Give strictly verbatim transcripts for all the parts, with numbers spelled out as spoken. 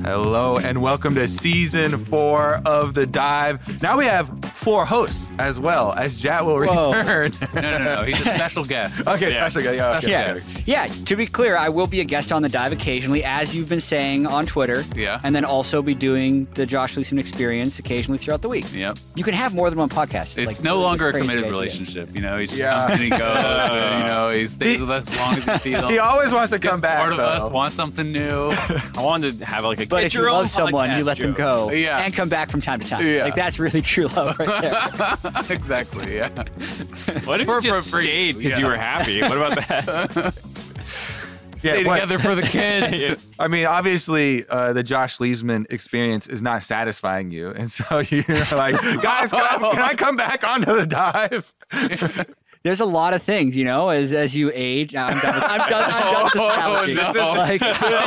Hello and welcome to season four of The Dive. Now we have four hosts as well, as Jat will Whoa. return. No, no, no. He's a special guest. Okay, Yeah. special guest. Yeah, okay. Yeah. Guest. Yeah, to be clear, I will be a guest on The Dive occasionally, as you've been saying on Twitter. Yeah. And then also be doing the Josh Leeson experience occasionally throughout the week. Yep. You can have more than one podcast. It's Like, no this longer a crazy committed idea. relationship. You know, he just Yeah. comes and he goes. and, you know, he stays He- with us as long as he feels. He always wants to Gets come back, Part of though. us wants something new. I wanted to have like a But get if you your own love someone, you podcast let them joke. go Yeah. and come back from time to time. Yeah. Like, that's really true love right there. Exactly. Yeah. What if For- you just for free. stayed because Yeah. you were happy? What about that? Stay what- together for the kids. Yeah. I mean, obviously, uh, the Josh Leesman experience is not satisfying you. And so you're like, guys, can I, can I come back onto The Dive? There's a lot of things, you know, as as you age. I'm done with, I'm done, I'm done with this analogy. no. Like,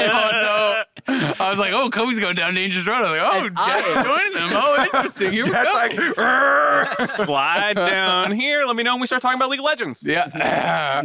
Oh, no. I was like, oh, Kobe's going down dangerous road. I was like, oh, And I- Jack's joining them. Oh, interesting. Here we That's go. like, "Rrrr." Slide down here. Let me know when we start talking about League of Legends. Yeah.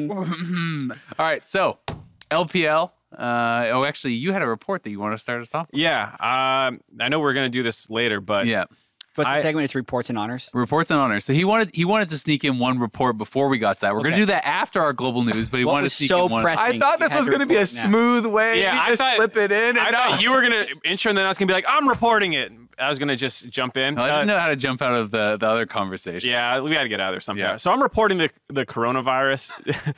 All right. So, L P L. Uh, oh, actually, you had a report that you want to start us off with. Yeah. Um, I know we're gonna do this later, but Yeah. what's the I- segment? It's reports and honors. Reports and honors. So he wanted he wanted to sneak in one report before we got to that. We're Okay. gonna do that after our global news, but he What wanted was to sneak so in one. pressing? I thought You this had was to going to be a report now. smooth way. Yeah, you I just thought- flip it in. And I no. thought you were gonna intro, and then I was gonna be like, I'm reporting it. I was gonna just jump in. I Uh, didn't know how to jump out of the, the other conversation. Yeah, we got to get out of there somehow. Yeah. So I'm reporting the the coronavirus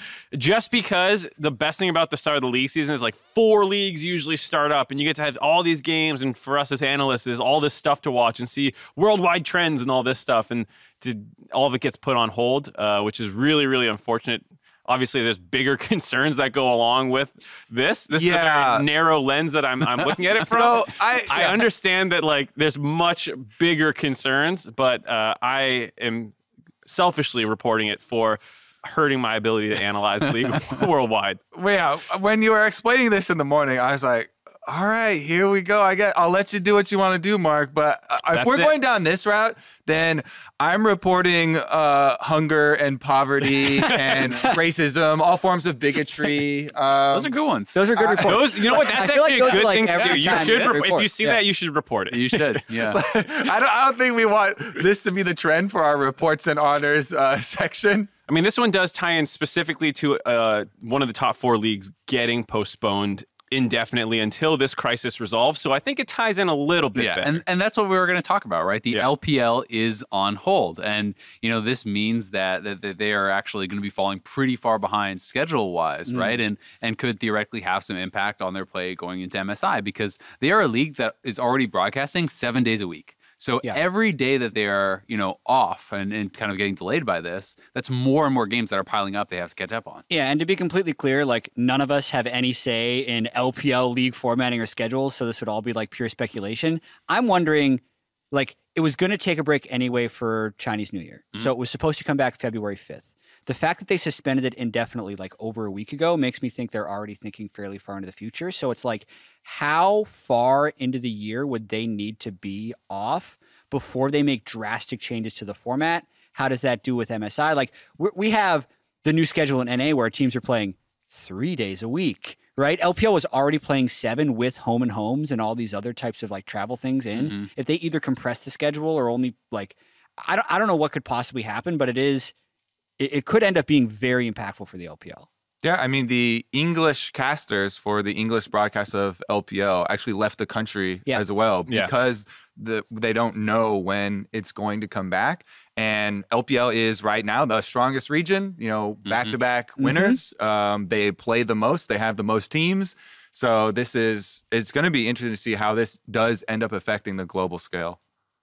just because the best thing about the start of the league season is like four leagues usually start up and you get to have all these games, and for us as analysts is all this stuff to watch and see worldwide trends and all this stuff, and to, all of it gets put on hold, uh, which is really, really unfortunate. Obviously, there's bigger concerns that go along with this. This Yeah. is a very narrow lens that I'm, I'm looking at it from. So I, I yeah. understand that like there's much bigger concerns, but uh, I am selfishly reporting it for hurting my ability to analyze the league worldwide. Yeah, when you were explaining this in the morning, I was like, all right, here we go. I get, I'll let you do what you want to do, Mark. But uh, if That's we're it. going down this route, then I'm reporting uh, hunger and poverty and racism, all forms of bigotry. Um, Those are good ones. Those are good reports. Those, you know what? I That's feel like actually those a are, good like, thing to every do. You time should, you re- if report. you see Yeah. that, you should report it. You should. Yeah. I don't, I don't think we want this to be the trend for our reports and honors uh, section. I mean, this one does tie in specifically to uh, one of the top four leagues getting postponed indefinitely until this crisis resolves. So I think it ties in a little bit Yeah, better. and, and that's what we were going to talk about, right? The Yeah. L P L is on hold. And, you know, this means that, that, that they are actually going to be falling pretty far behind schedule-wise, Mm. right? And and could theoretically have some impact on their play going into M S I because they are a league that is already broadcasting seven days a week. So Yeah. every day that they are, you know, off and, and kind of getting delayed by this, that's more and more games that are piling up they have to catch up on. Yeah, and to be completely clear, like none of us have any say in L P L league formatting or schedules, so this would all be like pure speculation. I'm wondering, like, it was going to take a break anyway for Chinese New Year, Mm-hmm. so it was supposed to come back February fifth. The fact that they suspended it indefinitely, like over a week ago, makes me think they're already thinking fairly far into the future. So it's like, how far into the year would they need to be off before they make drastic changes to the format? How does that do with M S I? Like, we're, we have the new schedule in N A where teams are playing three days a week, right? L P L was already playing seven with home and homes and all these other types of like travel things in. Mm-hmm. If they either compress the schedule or only like, I don't, I don't know what could possibly happen, but it is, it, it could end up being very impactful for the L P L. Yeah, I mean, the English casters for the English broadcast of L P L actually left the country Yeah. as well Yeah. because the they don't know when it's going to come back. And L P L is right now the strongest region, you know, back-to-back winners. Um, they play the most. They have the most teams. So this is, it's going to be interesting to see how this does end up affecting the global scale.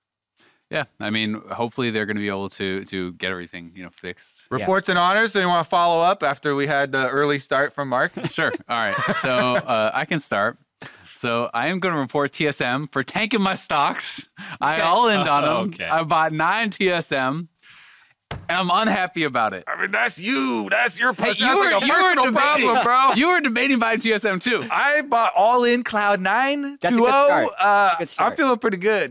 Yeah, I mean, hopefully they're going to be able to to get everything, you know, fixed. Reports and honors. So you want to follow up after we had the early start from Mark? Sure. All right. So uh, I can start. So I am going to report T S M for tanking my stocks. I all in on them. Okay. I bought nine T S M, and I'm unhappy about it. I mean, that's you. That's your Hey, that's like a you were personal debating, problem, bro. You were debating buying T S M too. I bought all in Cloud nine. That's a good start. Uh, Good start. I'm feeling pretty good.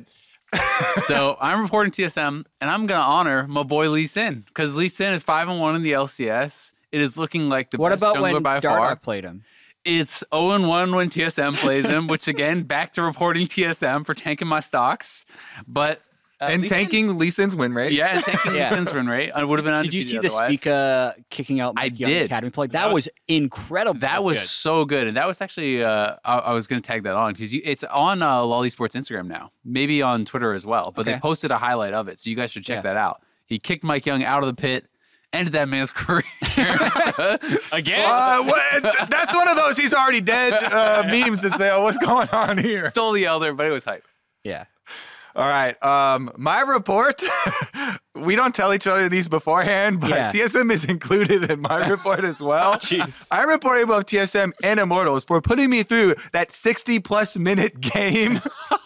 So I'm reporting T S M, and I'm going to honor my boy Lee Sin because Lee Sin is five and one in the L C S. It is looking like the What best about jungler when by far. Dardoch played him? It's oh and one when T S M plays him, which again, back to reporting T S M for tanking my stocks. But uh, and Lee tanking Lee Sin's win rate. Yeah, and tanking Yeah. Lee Sin's win rate. I would have been Did you undefeated see the otherwise. Spica kicking out I Mike Young did. Academy play? That, That was, was- incredible. That was good. so good, and that was actually uh, I, I was going to tag that on because it's on uh, Lolly Sports Instagram now, maybe on Twitter as well. But Okay. they posted a highlight of it, so you guys should check Yeah. that out. He kicked Mike Young out of the pit, ended that man's career. Again? Uh, what, that's one of those he's already dead uh, memes to say, oh, what's going on here? Stole the elder, but it was hype. yeah. All right. Um, my report, we don't tell each other these beforehand, but Yeah. T S M is included in my report as well. Jeez. I'm reporting above T S M and Immortals for putting me through that sixty plus minute game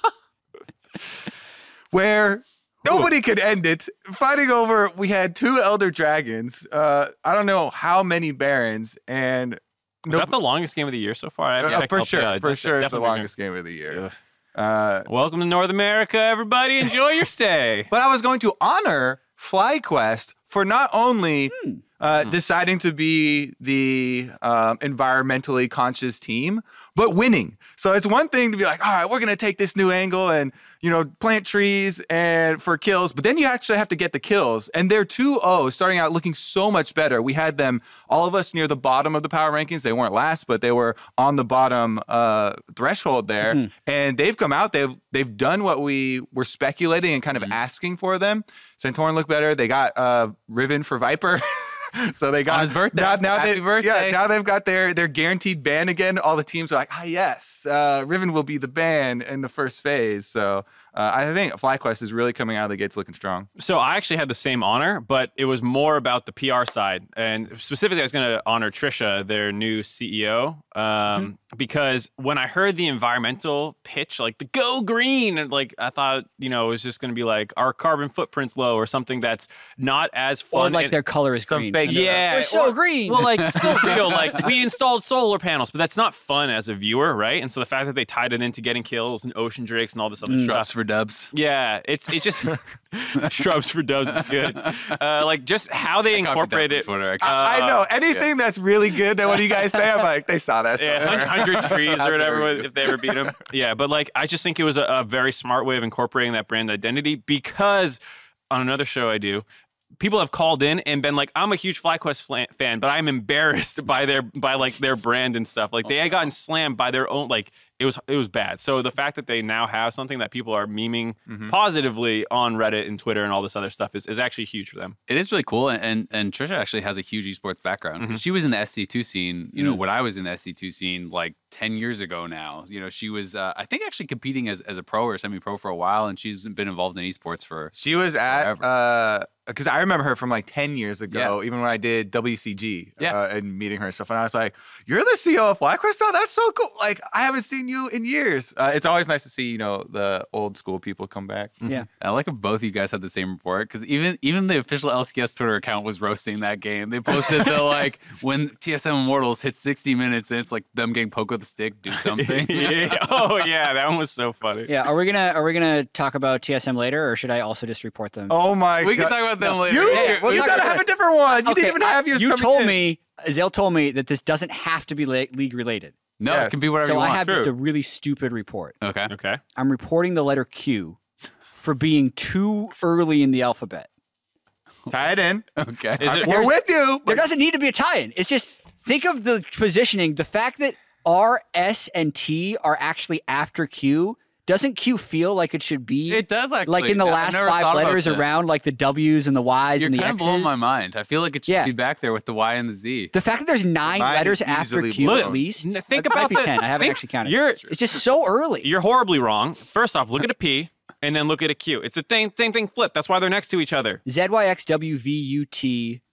where nobody could end it. Fighting over, we had two Elder Dragons, uh, I don't know how many Barons, and Is no, that the longest game of the year so far? I haven't uh, checked for L P L. sure, for That's sure, it's the definitely longest game of the year. Ugh. Uh, Welcome to North America, everybody. Enjoy your stay. But I was going to honor FlyQuest for not only uh, deciding to be the um, environmentally conscious team, but winning. So it's one thing to be like, all right, we're going to take this new angle and, you know, plant trees and for kills, but then you actually have to get the kills. And they're two oh, starting out looking so much better. We had them, all of us, near the bottom of the power rankings. They weren't last, but they were on the bottom uh, threshold there. Mhm. And they've come out, they've they've done what we were speculating and kind of asking for them. Centaurn looked better. They got uh, Riven for Viper. So they got On his birthday. Now, now Happy they, birthday. Yeah, now they've got their their guaranteed ban again. All the teams are like, ah, yes, uh, Riven will be the ban in the first phase. So uh, I think FlyQuest is really coming out of the gates looking strong. So I actually had the same honor, but it was more about the P R side. And specifically, I was going to honor Trisha, their new C E O, um, because when I heard the environmental pitch, like the go green, and like I thought, you know, it was just going to be like our carbon footprint's low or something that's not as Or fun. like and- their color is Some green. fake- yeah, We're so or- green. Well, like still feel like we installed solar panels, but that's not fun as a viewer, right? And so the fact that they tied it into getting kills and ocean drakes and all this other stuff. Shrubs for dubs. Yeah, it's it just shrubs for doves is good. Uh, like just how they I copied that incorporate from it. Twitter, actually. I, I Uh, know anything that's really good that what do you guys say? I'm like, they saw that stuff. Yeah, hun- hundred trees or whatever Very if they ever beat them. Yeah, but like I just think it was a, a very smart way of incorporating that brand identity because on another show I do. People have called in and been like, "I'm a huge FlyQuest fla- fan, but I'm embarrassed by their by like their brand and stuff. Like they had gotten slammed by their own. Like it was it was bad. So the fact that they now have something that people are memeing Mhm. positively on Reddit and Twitter and all this other stuff is, is actually huge for them. It is really cool, and and, and Trisha actually has a huge esports background. Mhm. She was in the S C two scene, you know, Mm. when I was in the S C two scene like ten years ago now. You know, she was, uh, I think, actually competing as, as a pro or semi-pro for a while, and she's been involved in esports for. She was at, Forever. because I remember her from like ten years ago, even when I did W C G Yeah. uh, and meeting her and stuff. And I was like, you're the C E O of FlyQuest now? That's so cool. Like, I haven't seen you in years. Uh, it's always nice to see, you know, the old school people come back. Yeah. I like if both of you guys had the same report because even even the official L C S Twitter account was roasting that game. They posted the like when T S M Immortals hit sixty minutes and it's like them getting poked with a stick, do something. yeah. Oh yeah, that one was so funny. Yeah, are we gonna are we gonna talk about T S M later, or should I also just report them? Oh my We God. can talk about them later. You, Yeah, we'll you talk gotta about have it. a different one. You Okay, didn't even have yours You coming told in. me, Zale told me that this doesn't have to be le- league related. No, Yes. it can be whatever So you I want. have True. just a really stupid report. Okay. Okay. I'm reporting the letter Q for being too early in the alphabet. Tie it in. Okay. Is it- We're with you. There But doesn't need to be a tie-in. It's just think of the positioning. The fact that R, S, and T are actually after Q. Doesn't Q feel like it should be It does actually. like in the I've last never five thought about letters that. around like the W's and the Y's You're and the kind of X's? blowing my mind. I feel like it should Yeah. be back there with the Y and the Z. The fact that there's nine Mine letters is after easily Q blown. at least. N- think it about might be the- ten. I haven't think- actually counted. You're It's just so early. you're horribly wrong. First off, look at a P and then look at a Q. It's the same same thing flipped. That's why they're next to each other. Z Y X W V U T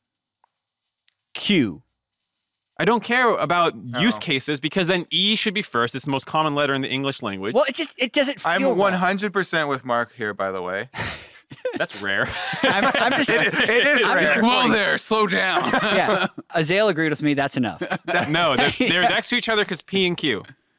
Q. I don't care about use Oh. cases because then E should be first. It's the most common letter in the English language. Well, it just it doesn't feel. I'm right. one hundred percent with Mark here, by the way. That's rare. I'm, I'm just. It, it is I'm just rare. Whoa there, slow down. Yeah, Azale agreed with me. That's enough. no, they're, they're next to each other because P and Q.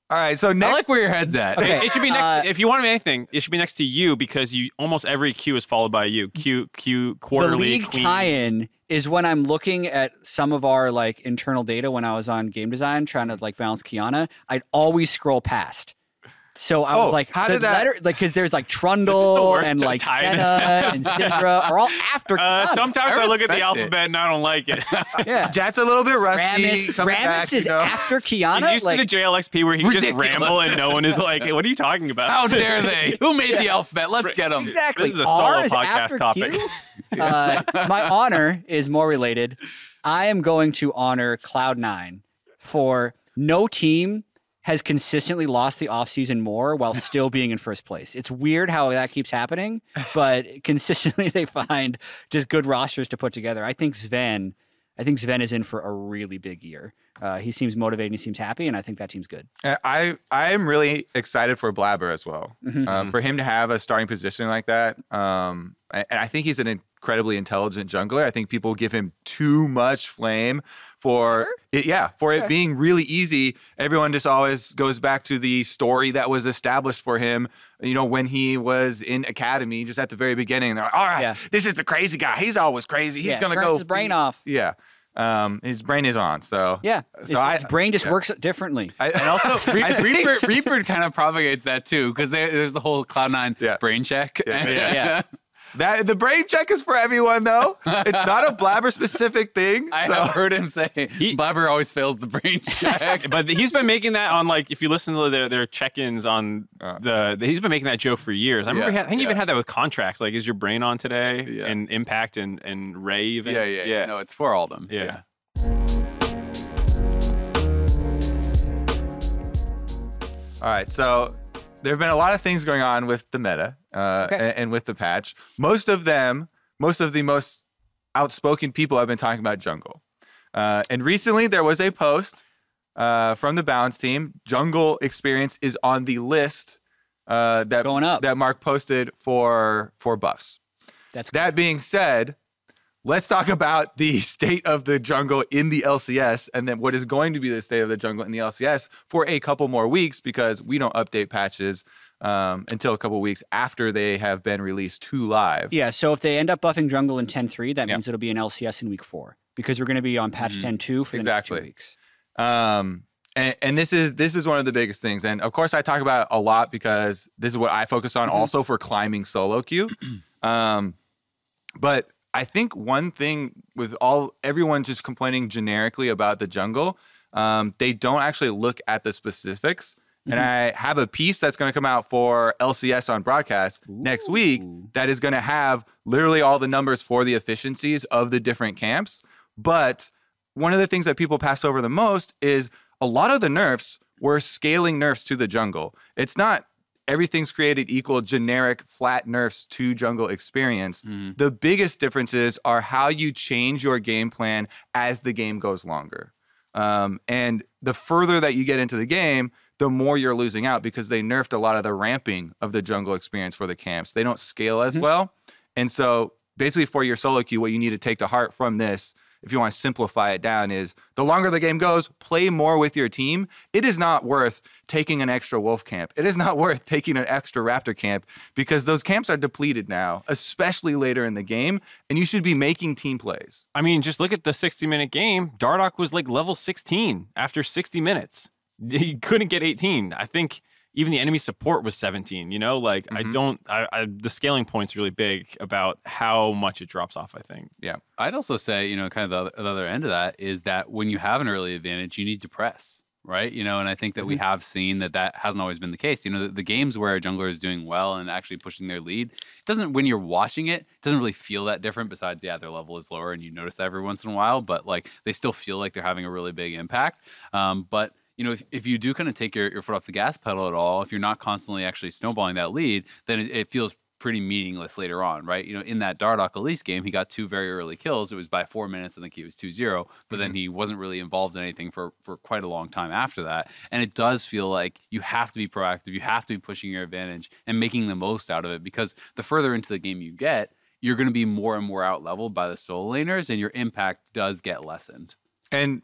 All right, so next. I like where your head's at. Okay. It, it should be next. Uh, if you want to be anything, it should be next to you because you almost every Q is followed by you. Q Q The quarterly league queen. tie-in is when I'm looking at some of our like internal data when I was on game design trying to like balance Kiana. I'd always scroll past. So I Oh, was like, how the did that- letter, like, because there's like Trundle worst and like tie-in. Senna and Syndra are all after Uh, Kiana. sometimes I I, look at respect the it. alphabet and I don't like it. Yeah. Jat's a little bit rusty. Ramus, coming Ramus back, is you know. after Did Kiana. you see Like, the J L X P where he can just Ridiculous. ramble and no one is like, hey, what are you talking about? How dare they? Who made the alphabet? Let's get them. exactly. This is a R solo is podcast after topic. Q. Uh, my honor is more related. I am going to honor Cloud nine for no team has consistently lost the offseason more while still being in first place. It's weird how that keeps happening, but consistently they find just good rosters to put together. I think Sven, I think Sven is in for a really big year. Uh, he seems motivated, he seems happy, and I think that team's good. And I I am really excited for Blabber as well. Mm-hmm. Um, for him to have a starting position like that, um, and I think he's an incredibly intelligent jungler. I think people give him too much flame for Sure. it, yeah, for it Okay. being really easy. Everyone just always goes back to the story that was established for him. You know, when he was in academy, just at the very beginning, they're like, "All right, Yeah. this is the crazy guy. He's always crazy. He's Yeah, gonna turns go his brain off. Yeah, um, his brain is on. So Yeah, so his, I, his brain just yeah. works differently. I, And also, Re- I think- Reaper, Reaper kind of propagates that too, because there's the whole Cloud nine Yeah. brain check. Yeah. Yeah. Yeah. That the brain check is for everyone though. It's not a Blabber specific thing. I so- have heard him say He- Blabber always fails the brain check. But he's been making that on like if you listen to their, their check-ins on Uh. the, the he's been making that joke for years. I remember Yeah, he had, I think he even yeah. had that with contracts. Like, is your brain on today? Yeah. And Impact and and Ray even. yeah, yeah, yeah. No, it's for all of them. Yeah. All right, so there have been a lot of things going on with the meta uh, Okay. and, and with the patch. Most of them, most of the most outspoken people have been talking about jungle. Uh, and recently there was a post uh, from the Balance team. Jungle experience is on the list uh, that Going up. that Mark posted for for buffs. That's That being said, let's talk about the state of the jungle in the L C S and then what is going to be the state of the jungle in the L C S for a couple more weeks because we don't update patches um, until a couple weeks after they have been released to live. Yeah, so if they end up buffing jungle in ten three, that Yeah. means it'll be an L C S in week four because we're going to be on patch ten two for the Exactly. next two weeks. Um, and, and this is this is one of the biggest things. And of course, I talk about it a lot because this is what I focus on also for climbing solo queue. um, but I think one thing with all everyone just complaining generically about the jungle, um, they don't actually look at the specifics. And I have a piece that's going to come out for L C S on broadcast next week that is going to have literally all the numbers for the efficiencies of the different camps. But one of the things that people pass over the most is a lot of the nerfs were scaling nerfs to the jungle. It's not everything's created equal, generic, flat nerfs to jungle experience. The biggest differences are how you change your game plan as the game goes longer. Um, and the further that you get into the game, the more you're losing out because they nerfed a lot of the ramping of the jungle experience for the camps. They don't scale as well. And so basically for your solo queue, what you need to take to heart from this, if you want to simplify it down, is the longer the game goes, play more with your team. It is not worth taking an extra wolf camp. It is not worth taking an extra raptor camp because those camps are depleted now, especially later in the game, and you should be making team plays. I mean, just look at the sixty minute game. Dardoch was like level sixteen after sixty minutes. He couldn't get eighteen. I think even the enemy support was seventeen. You know, like I don't. I, I the scaling point's really big about how much it drops off. I think. Yeah. I'd also say, you know, kind of the other, the other end of that is that when you have an early advantage, you need to press, right? You know, and I think that we have seen that that hasn't always been the case. You know, the, the games where a jungler is doing well and actually pushing their lead, it doesn't, when you're watching it, it doesn't really feel that different besides, yeah, their level is lower and you notice that every once in a while, but like they still feel like they're having a really big impact. Um, but you know, if, if you do kind of take your, your foot off the gas pedal at all, if you're not constantly actually snowballing that lead, then it, it feels pretty meaningless later on, right? You know, in that Dardoch Elise game, he got two very early kills. It was by four minutes. I think he was two zero, but then he wasn't really involved in anything for, for quite a long time after that. And it does feel like you have to be proactive. You have to be pushing your advantage and making the most out of it because the further into the game you get, you're going to be more and more out leveled by the solo laners and your impact does get lessened. And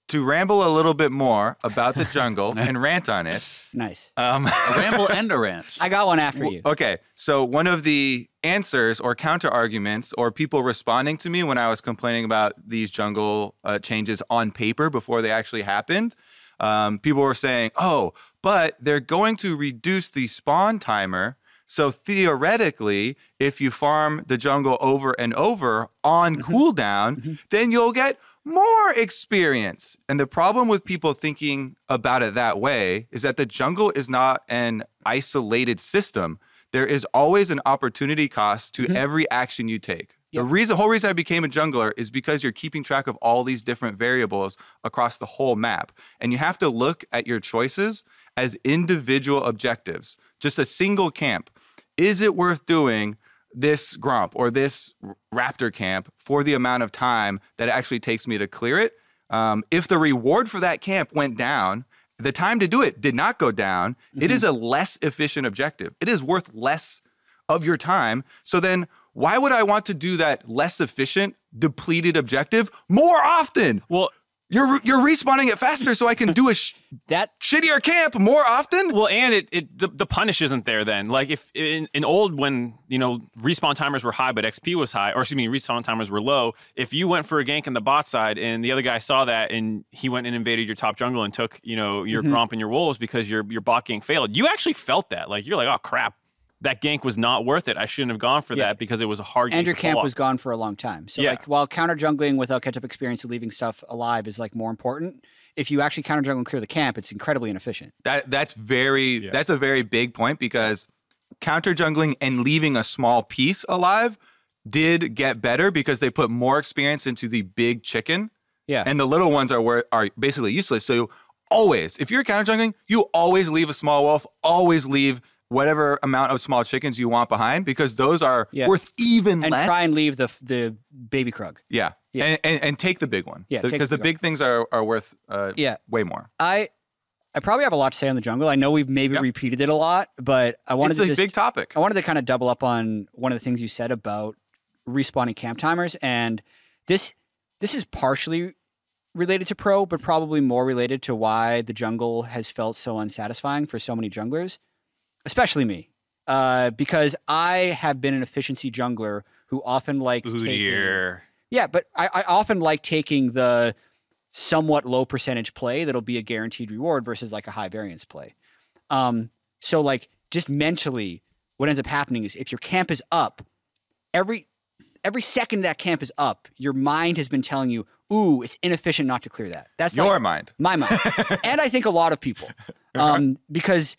to ramble a little bit more about the jungle and rant on it. Nice. Um, A ramble and a rant. I got one after you. Okay, so one of the answers or counter arguments or people responding to me when I was complaining about these jungle uh, changes on paper before they actually happened, um, people were saying, oh, but they're going to reduce the spawn timer. So theoretically, if you farm the jungle over and over on mm-hmm. cooldown, mm-hmm. then you'll get more experience. And the problem with people thinking about it that way is that the jungle is not an isolated system. There is always an opportunity cost to mm-hmm. every action you take. Yep. The reason, whole reason I became a jungler is because you're keeping track of all these different variables across the whole map. And you have to look at your choices as individual objectives. Just a single camp. Is it worth doing this Gromp or this Raptor camp for the amount of time that it actually takes me to clear it? Um, if the reward for that camp went down, the time to do it did not go down, mm-hmm. it is a less efficient objective. It is worth less of your time. So then why would I want to do that less efficient, depleted objective more often? Well, You're you're respawning it faster so I can do a sh- that shittier camp more often? Well, and it, it the, the punish isn't there then. Like if in, in old when, you know, respawn timers were high but X P was high, or excuse me, respawn timers were low, if you went for a gank on the bot side and the other guy saw that and he went and invaded your top jungle and took, you know, your mm-hmm. Gromp and your wolves because your your bot gank failed, you actually felt that. Like you're like, oh crap. That gank was not worth it. I shouldn't have gone for yeah. that because it was a hard and gank your to camp pull was off. gone for a long time. So yeah. like while counter jungling without catch up experience and leaving stuff alive is like more important, if you actually counter jungle and clear the camp, it's incredibly inefficient. That that's very yeah. that's a very big point because counter jungling and leaving a small piece alive did get better because they put more experience into the big chicken. Yeah. And the little ones are where are basically useless. So always, if you're counter jungling, you always leave a small wolf, always leave whatever amount of small chickens you want behind because those are yeah. worth even and less. And try and leave the the baby Krug. Yeah. yeah. And, and and take the big one. Yeah. Because the, the big things are, are worth uh, yeah. way more. I I probably have a lot to say on the jungle. I know we've maybe yep. repeated it a lot, but I wanted it's to a just, big topic. I wanted to kind of double up on one of the things you said about respawning camp timers. And this this is partially related to pro, but probably more related to why the jungle has felt so unsatisfying for so many junglers, especially me. Uh, because I have been an efficiency jungler who often likes Ooh, taking... dear. Yeah, but I, I often like taking the somewhat low percentage play that'll be a guaranteed reward versus like a high variance play. Um, so like just mentally, what ends up happening is if your camp is up, every every second that camp is up, your mind has been telling you, ooh, it's inefficient not to clear that. That's your like, mind. My mind. And I think a lot of people. Um, because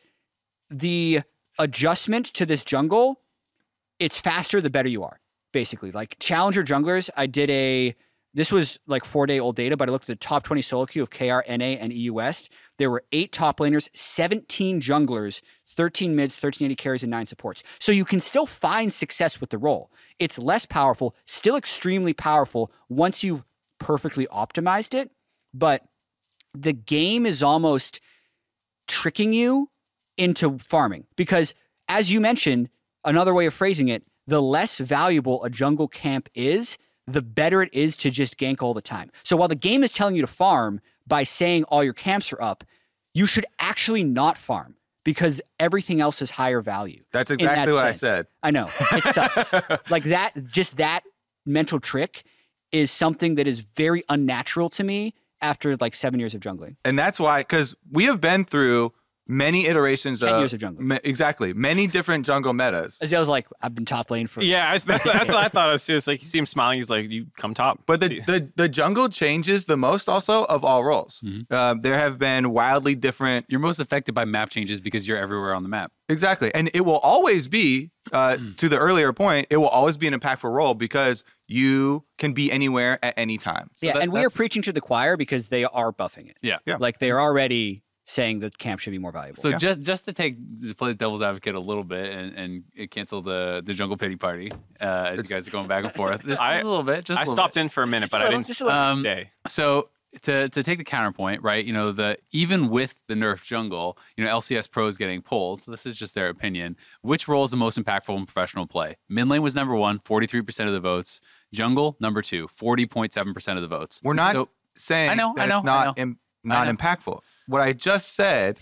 the adjustment to this jungle, it's faster the better you are, basically. Like challenger junglers, I did a, this was like four day old data, but I looked at the top twenty solo queue of K R, N A, and E U West. There were eight top laners, seventeen junglers, thirteen mids, thirteen eighty carries, and nine supports. So you can still find success with the role. It's less powerful, still extremely powerful once you've perfectly optimized it, but the game is almost tricking you into farming because, as you mentioned, another way of phrasing it, the less valuable a jungle camp is, the better it is to just gank all the time. So while the game is telling you to farm by saying all your camps are up, you should actually not farm because everything else is higher value. That's exactly that what sense. I said. I know. It sucks. Like that, just that mental trick is something that is very unnatural to me after like seven years of jungling. And that's why, because we have been through many iterations Ten of, years of jungling. Me, exactly, many different jungle metas. As I was like, I've been top lane for yeah. That's, that's, that's what I thought. It was just like you see him smiling. He's like, you come top. But the the, the jungle changes the most also of all roles. Mm-hmm. Uh, there have been wildly different. You're most affected by map changes because you're everywhere on the map. Exactly, and it will always be. Uh, to the earlier point, it will always be an impactful role because you can be anywhere at any time. So yeah, that, and we are preaching to the choir because they are buffing it. Yeah, yeah. Like they are already saying that camp should be more valuable. So yeah. just just to take to play the devil's advocate a little bit and, and cancel the, the jungle pity party uh, as it's, you guys are going back and forth. Just, I, just a little bit. Just I a little stopped bit. in for a minute, just but a little, I didn't just a little. Um, stay. So to to take the counterpoint, right? You know, the even with the nerf jungle, you know, L C S pros getting pulled. So this is just their opinion. Which role is the most impactful in professional play? Mid lane was number one, forty-three percent of the votes. Jungle number two, forty point seven percent of the votes. We're not. So, saying I know, that I know, it's not I know. Im- not know. impactful. What I just said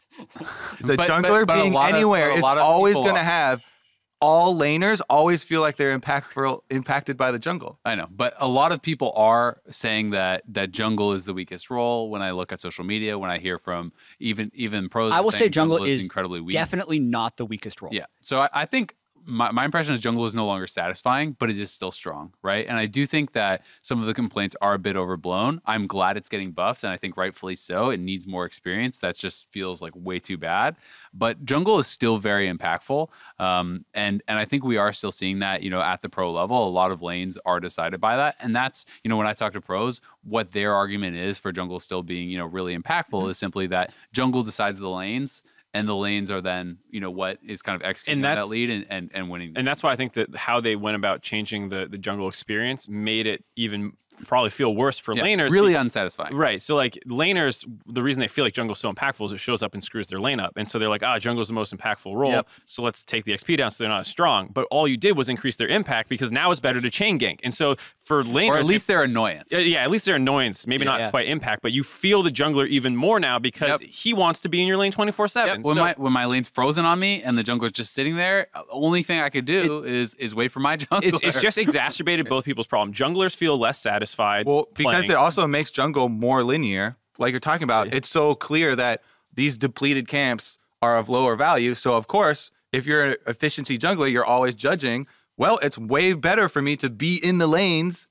is that But- but- jungler but a being lot of- anywhere but a is lot of always people going to are- have all laners always feel like they're impactful, impacted by the jungle. I know, but a lot of people are saying that that jungle is the weakest role. When I look at social media, when I hear from even even pros, I will saying say jungle is incredibly weak. definitely not the weakest role. Yeah. So I, I think my, my impression is jungle is no longer satisfying, but it is still strong, right? And I do think that some of the complaints are a bit overblown. I'm glad it's getting buffed, and I think rightfully so. It needs more experience. That just feels like way too bad. But jungle is still very impactful, um, and and I think we are still seeing that, you know, at the pro level. A lot of lanes are decided by that, and that's, you know, when I talk to pros, what their argument is for jungle still being, you know, really impactful Mm-hmm. is simply that jungle decides the lanes. And the lanes are then, you know, what is kind of executing And that that's- lead and, and, and winning. And that's why I think that how they went about changing the, the jungle experience made it even probably feel worse for Yeah, laners. really because- unsatisfying. Right. So like laners, the reason they feel like jungle's so impactful is it shows up and screws their lane up. And so they're like, ah, jungle's the most impactful role. Yep. So let's take the X P down so they're not as strong. But all you did was increase their impact because now it's better to chain gank. And so for laners, Or at least their annoyance. Uh, yeah, at least their annoyance, maybe Yeah. not Yeah. quite impact, but you feel the jungler even more now because Yep. he wants to be in your lane twenty-four seven. Yep. When my when my lane's frozen on me and the jungler's just sitting there, the only thing I could do is is wait for my jungler. It's, it's just exacerbated both people's problem. Junglers feel less satisfied. Well, because playing. it also makes jungle more linear. Like you're talking about, Yeah. it's so clear that these depleted camps are of lower value. So, of course, if you're an efficiency jungler, you're always judging, well, it's way better for me to be in the lanes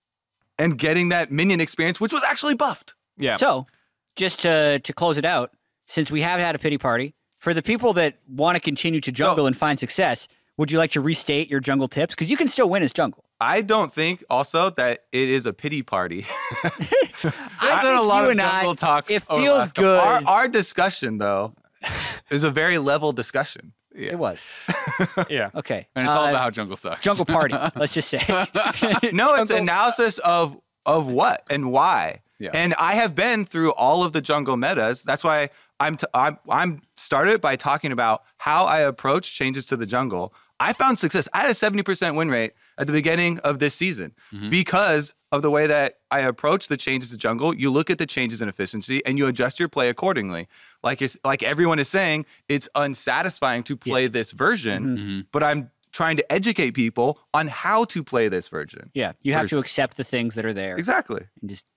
and getting that minion experience, which was actually buffed. yeah. So, just to to close it out, since we have had a pity party, for the people that want to continue to jungle So- and find success, would you like to restate your jungle tips? Because you can still win as jungle. I don't think also that it is a pity party. I There's been think a lot you of and I, jungle talk it over the feels last couple- good. our, our discussion, though, is a very level discussion. Yeah. It was. yeah. Okay. And it's all Uh, about how jungle sucks. jungle party, let's just say. No, it's Jungle- analysis of of what and why. Yeah. And I have been through all of the jungle metas. That's why I'm t- I'm I'm started by talking about how I approach changes to the jungle. I found success. I had a seventy percent win rate at the beginning of this season because of the way that I approach the changes to jungle. You look at the changes in efficiency and you adjust your play accordingly. Like it's, like everyone is saying, it's unsatisfying to play this version, but I'm trying to educate people on how to play this version. Yeah, you have Version. to accept the things that are there Exactly. and just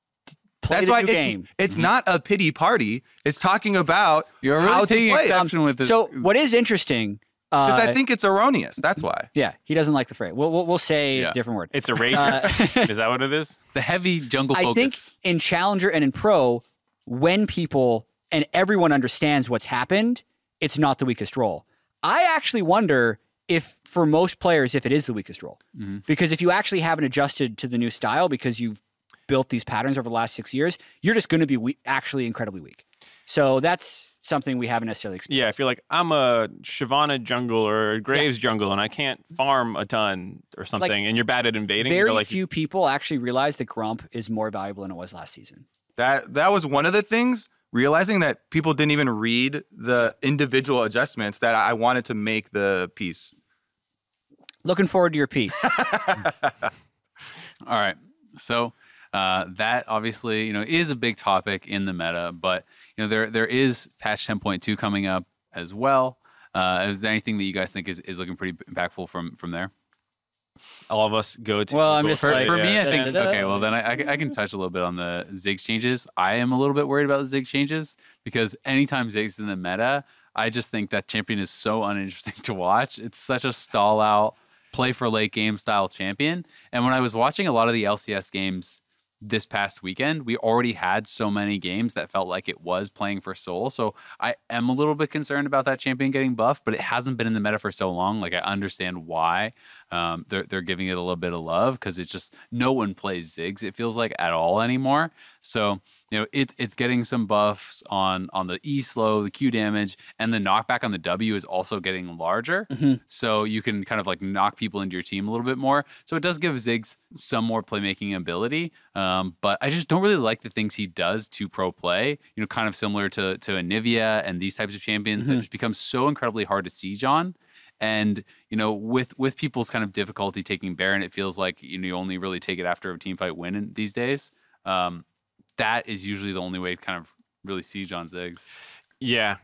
play That's the why new it's, game. it's not a pity party. It's talking about You're how really to taking play. it. exception with this. So, what is interesting? Uh, Because I think it's erroneous. That's why. yeah, he doesn't like the phrase. We'll we'll, we'll say Yeah. a different word. It's a rage. Uh, Is that what it is? the heavy jungle I think focus. in Challenger and in Pro, when people and everyone understands what's happened, it's not the weakest role. I actually wonder if, for most players, if it is the weakest role. Mm-hmm. Because if you actually haven't adjusted to the new style because you've built these patterns over the last six years, you're just going to be we- actually incredibly weak. So that's something we haven't necessarily experienced. Yeah, I feel like I'm a Shyvana jungle or a Graves jungle, and I can't farm a ton or something, and you're bad at invading. Very You're like, few people actually realize that Grump is more valuable than it was last season. That that was one of the things. Realizing that people didn't even read the individual adjustments that I wanted to make the piece. Looking forward to your piece. All right. So uh, that obviously, you know, is a big topic in the meta, but you know, there there is patch ten point two coming up as well. Uh, is there anything that you guys think is, is looking pretty impactful from from there? all of us go to. Well, I'm Google just For, like- for me, I Da, think da, da. okay. Well, then I, I, can- I can touch a little bit on the Ziggs changes. I am a little bit worried about the Ziggs changes because anytime Ziggs is in the meta, I just think that champion is so uninteresting to watch. It's such a stall out, play for late game style champion. And when I was watching a lot of the L C S games this past weekend, we already had so many games that felt like it was playing for soul. So I am a little bit concerned about that champion getting buffed, but it hasn't been in the meta for so long. Like I understand why um, they're they're giving it a little bit of love because it's just no one plays Ziggs. It feels like at all anymore. So you know it's it's getting some buffs on on the E slow, the Q damage, and the knockback on the W is also getting larger. Mm-hmm. So you can kind of like knock people into your team a little bit more. So it does give Ziggs some more playmaking ability. Um, but I just don't really like the things he does to pro play, you know, kind of similar to, to Anivia and these types of champions Mm-hmm. that just become so incredibly hard to siege on. And, you know, with with people's kind of difficulty taking Baron, it feels like, you know, you only really take it after a team fight win in, these days. um, that is usually the only way to kind of really siege on Ziggs. Yeah.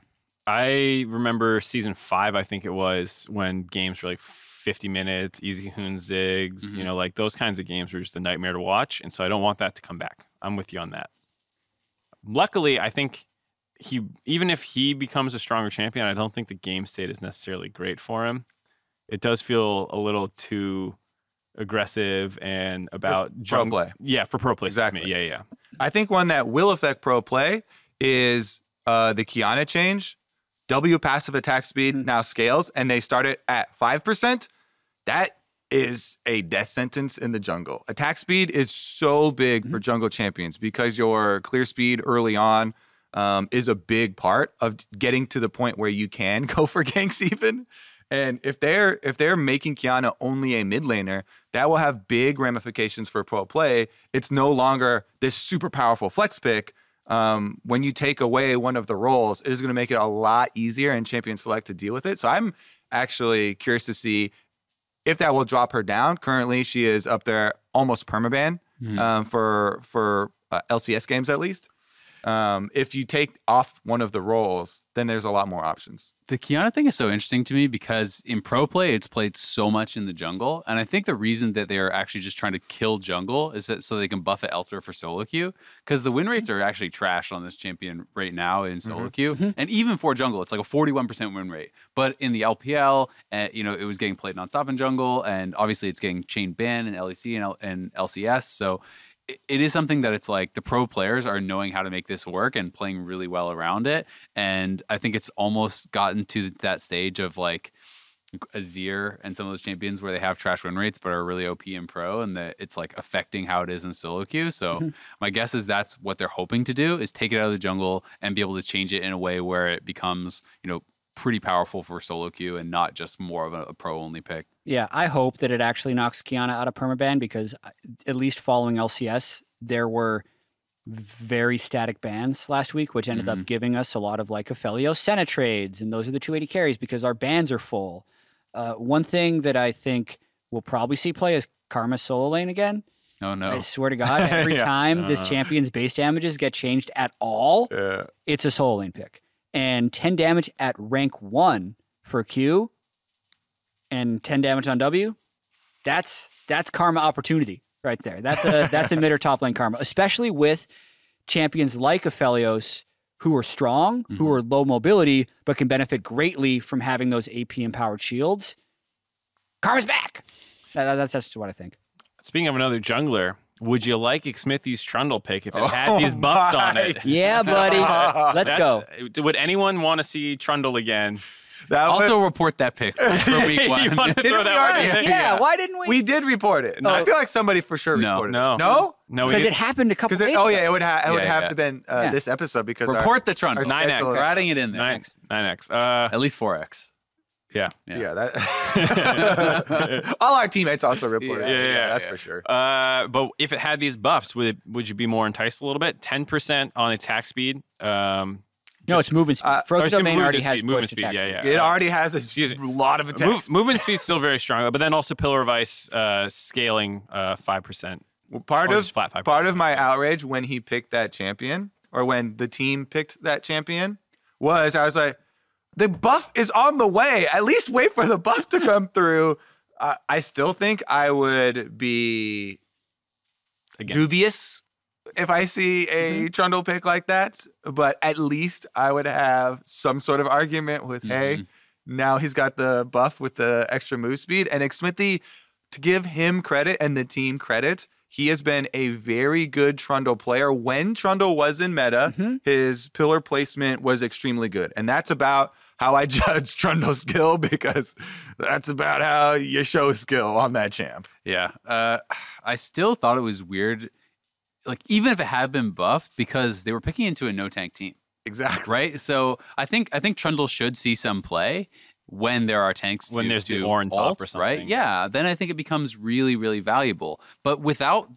I remember season five, I think it was, when games were like fifty minutes, Easy Hoon Ziggs, Mm-hmm. you know, like those kinds of games were just a nightmare to watch. And so I don't want that to come back. I'm with you on that. Luckily, I think he, even if he becomes a stronger champion, I don't think the game state is necessarily great for him. It does feel a little too aggressive and about pro jung- play. Yeah, for pro play. excuse me. Exactly. Yeah, yeah. I think one that will affect pro play is uh, the Kiana change. W passive attack speed now scales, and they start it at five percent. That is a death sentence in the jungle. Attack speed is so big for jungle champions because your clear speed early on um, is a big part of getting to the point where you can go for ganks even. And if they're if they're making Kiana only a mid laner, that will have big ramifications for pro play. It's no longer this super powerful flex pick. Um, when you take away one of the roles, it is going to make it a lot easier in Champion Select to deal with it. So I'm actually curious to see if that will drop her down. Currently, she is up there almost permaban Mm-hmm. um, for for uh, L C S games at least. Um, if you take off one of the roles, then there's a lot more options. The Kiana thing is so interesting to me because in pro play, it's played so much in the jungle. And I think the reason that they're actually just trying to kill jungle is that so they can buff it elsewhere for solo queue. Because the win rates are actually trash on this champion right now in solo queue. And even for jungle, it's like a forty-one percent win rate. But in the L P L, uh, you know, it was getting played nonstop in jungle. And obviously it's getting chain ban in L E C and, L- and L C S. So it is something that it's like the pro players are knowing how to make this work and playing really well around it. And I think it's almost gotten to that stage of like Azir and some of those champions where they have trash win rates, but are really O P in pro, and that it's like affecting how it is in solo queue. So mm-hmm. my guess is that's what they're hoping to do, is take it out of the jungle and be able to change it in a way where it becomes, you know, pretty powerful for solo queue and not just more of a, a pro only pick. Yeah, I hope that it actually knocks Kiana out of permaban because at least following L C S, there were very static bans last week, which ended mm-hmm. up giving us a lot of like Ophelio Senna trades, and those are the two eighty carries because our bans are full. Uh, one thing that I think we'll probably see play is Karma solo lane again. Oh no! I swear to God, every yeah. time uh. this champion's base damages get changed at all, yeah. it's a solo lane pick. And ten damage at rank one for Q and ten damage on W, that's that's karma opportunity right there. That's a that's a mid or top lane karma, especially with champions like Aphelios who are strong, mm-hmm. who are low mobility, but can benefit greatly from having those A P empowered shields. Karma's back. That, that's just what I think. Speaking of another jungler, would you like Xmithie's Trundle pick if it had oh these buffs my. on it? Yeah, buddy. Let's That's, go. Would anyone want to see Trundle again? That also would... report that pick for week one. you want to throw that already, yeah, yeah, why didn't we? We did report it. No, oh. I feel like somebody for sure no. reported no. it. No? No, because it happened a couple days it, ago. Oh, yeah, it would, ha- it yeah, would yeah, have yeah. to been uh, yeah. this episode because report our, the Trundle. nine X. We're adding it in there. nine X. nine X. Uh, At least four X. Yeah. Yeah. yeah that all our teammates also reported. Yeah, yeah, yeah, yeah that's yeah. for sure. Uh, but if it had these buffs, would it, would you be more enticed a little bit? ten percent on attack speed. Um, no, it's movement speed. Uh, Frozen Domain already speed, has movement pushed speed. attack Yeah, speed. yeah. It already has a Excuse me. lot of attacks. Move, movement speed still very strong, but then also Pillar of Ice uh, scaling uh, five percent. Well, part Or of just flat five part percent. of my outrage when he picked that champion, or when the team picked that champion, was I was like, the buff is on the way. At least wait for the buff to come through. Uh, I still think I would be Again. dubious if I see a mm-hmm. Trundle pick like that. But at least I would have some sort of argument with, mm-hmm. hey, now he's got the buff with the extra move speed. And Xmithie, to give him credit and the team credit, he has been a very good Trundle player. When Trundle was in meta, mm-hmm. his pillar placement was extremely good. And that's about how I judge Trundle's skill, because that's about how you show skill on that champ. Yeah. Uh, I still thought it was weird, like even if it had been buffed, because they were picking into a no-tank team. Exactly. Right? So I think I think Trundle should see some play when there are tanks when to, there's to the Orin top ult, or something. right? Yeah, then I think it becomes really, really valuable. But without that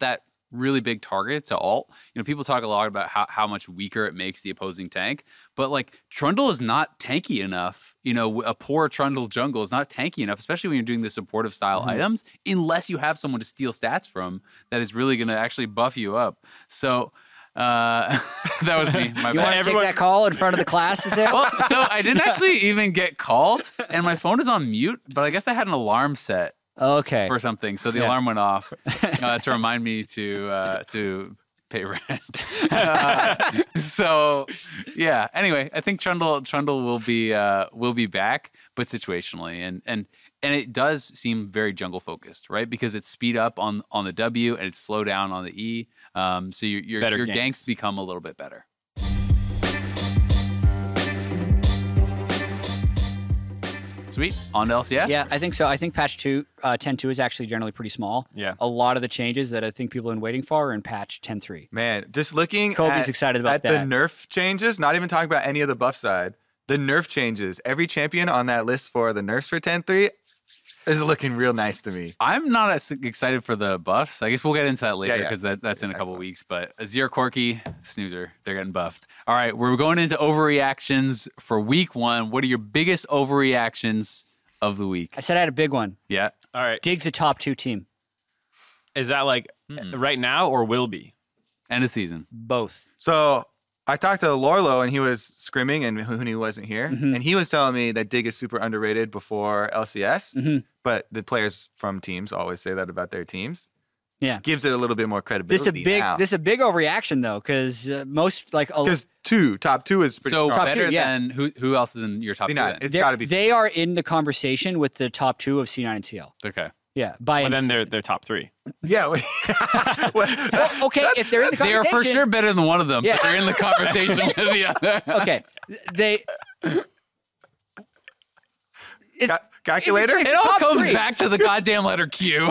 really big target to ult. You know, people talk a lot about how, how much weaker it makes the opposing tank, but like Trundle is not tanky enough. You know, a poor Trundle jungle is not tanky enough, especially when you're doing the supportive style mm-hmm. items, unless you have someone to steal stats from that is really going to actually buff you up. So uh, that was me. My you bad. want to Everyone... take that call in front of the class? Is there? Well, so I didn't actually even get called, and my phone is on mute, but I guess I had an alarm set. Okay. For something, so the Yeah. alarm went off uh, to remind me to uh, to pay rent. uh, so yeah. Anyway, I think Trundle Trundle will be uh, will be back, but situationally, and and and it does seem very jungle focused, right? Because it's speed up on on the W and it's slow down on the E. Um, so your your, Better your ganks. ganks become a little bit better. Sweet. On to L C S? Yeah, I think so. I think patch two, uh, ten point two is actually generally pretty small. Yeah. A lot of the changes that I think people have been waiting for are in patch ten point three. Man, just looking Kobe's at, excited about at that. the nerf changes, not even talking about any of the buff side, the nerf changes. Every champion on that list for the nerfs for ten point three is looking real nice to me. I'm not as excited for the buffs. I guess we'll get into that later Yeah, yeah. because that, that's in a couple Excellent. weeks. But Azir, Corki, Snoozer, they're getting buffed. All right, we're going into overreactions for week one. What are your biggest overreactions of the week? I said I had a big one. Yeah. All right. Dig's a top two team. Is that like Mm-mm. right now or will be? End of season. Both. So I talked to Lorlo and he was scrimming and Huni wasn't here. Mhm. And he was telling me that Dig is super underrated before L C S. Mhm. But the players from teams always say that about their teams. Yeah. Gives it a little bit more credibility. This is a big. This is a big overreaction though, because uh, most like a, Because two, top two is pretty So strong. Top better two, yeah. than who? Who else is in your top C two? nine. Then? It's they're- got to be. they are in the conversation with the top two of C nine and T L. Okay. Yeah, by But any then they're standard. they're top three. Yeah. Well, Well, okay, if they're in the They are conversation, for sure better than one of them. Yeah. But they're in the conversation with the other. Okay, they. It's- Ca- calculator? it's- It all Top comes three. back to the goddamn letter Q.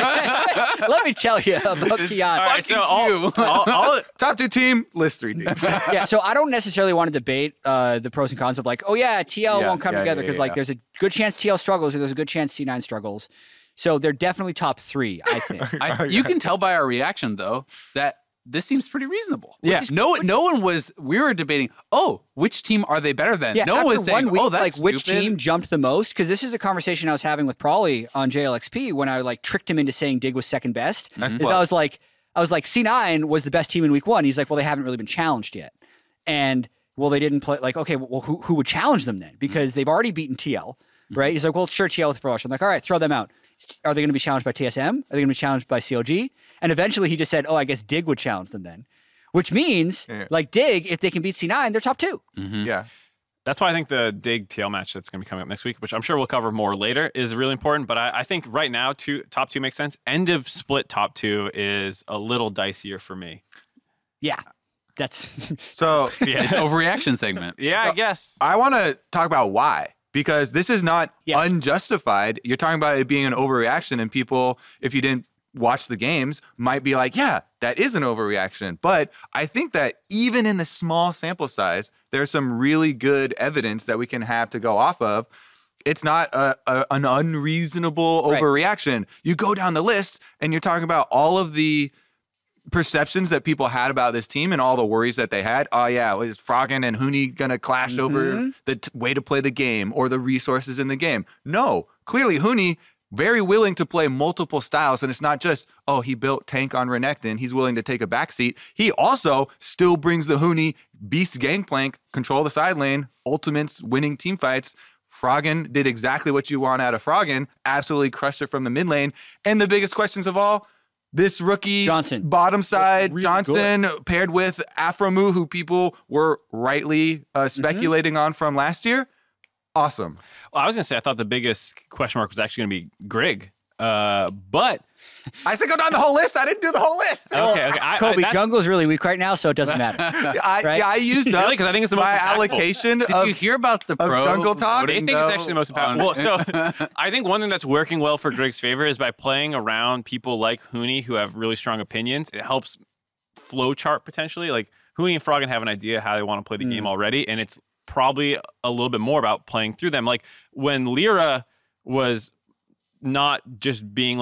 Let me tell you about Kian. All right, so Fucking all, all, all Top two team, list three teams. Yeah, so I don't necessarily want to debate uh, the pros and cons of like, oh yeah, T L Yeah, won't come yeah, together yeah, because yeah, like yeah. there's a good chance T L struggles or there's a good chance C nine struggles. So they're definitely top three, I think. I, you can tell by our reaction though that this seems pretty reasonable. Yeah. Which- No, no one was. We were debating. Oh, which team are they better than? Yeah, no one after was saying. one week, oh, that's like which stupid." team jumped the most? Because this is a conversation I was having with Prawley on J L X P when I like tricked him into saying Dig was second best. Nice Is plug. I was like, I was like, C nine was the best team in week one. He's like, well, they haven't really been challenged yet, and well, they didn't play. Like, okay, well, who who would challenge them then? Because they've already beaten T L, right? He's like, well, sure, T L with Frosh. I'm like, all right, throw them out. Are they going to be challenged by T S M? Are they going to be challenged by C O G? And eventually, he just said, oh, I guess Dig would challenge them then. Which means, Yeah. like Dig, if they can beat C nine, they're top two. Mhm. Yeah. That's why I think the Dig T L match that's going to be coming up next week, which I'm sure we'll cover more later, is really important. But I, I think right now, two top two makes sense. End of split top two is a little dicier for me. Yeah, that's So Yeah, It's overreaction segment. yeah, I So- guess. I want to talk about why. Because this is not Yeah. unjustified. You're talking about it being an overreaction, and people, if you didn't watch the games, might be like, yeah, that is an overreaction. But I think that even in the small sample size, there's some really good evidence that we can have to go off of. It's not a, a, an unreasonable Right. overreaction. You go down the list, and you're talking about all of the perceptions that people had about this team and all the worries that they had. Oh yeah, was Froggen and Huni gonna clash over the t- way to play the game or the resources in the game? No, clearly Huni very willing to play multiple styles, and it's not just oh he built tank on Renekton. He's willing to take a backseat. He also still brings the Huni beast gangplank, control the side lane, ultimates, winning team fights. Froggen did exactly what you want out of Froggen. Absolutely crushed it from the mid lane. And the biggest questions of all. This rookie Johnson. bottom side Really Johnson paired with Afromu, who people were rightly uh, speculating on from last year. Awesome. Well, I was going to say I thought the biggest question mark was actually going to be Grig. Uh, but I said go down the whole list. I didn't do the whole list. okay, okay. I, Kobe. I, that, Jungle's really weak right now, so it doesn't matter. I, Right? yeah, I used up Really? 'Cause I think it's the most my impactful. allocation Did of you hear about the of pro jungle talk? I think voting, it's though, actually the most on- impactful. Well, so I think one thing that's working well for Grig's favor is by playing around people like Huni who have really strong opinions. It helps flow chart potentially. Like Huni and Froggen have an idea how they want to play the Mm. game already, and it's probably a little bit more about playing through them. Like when Lyra was not just being like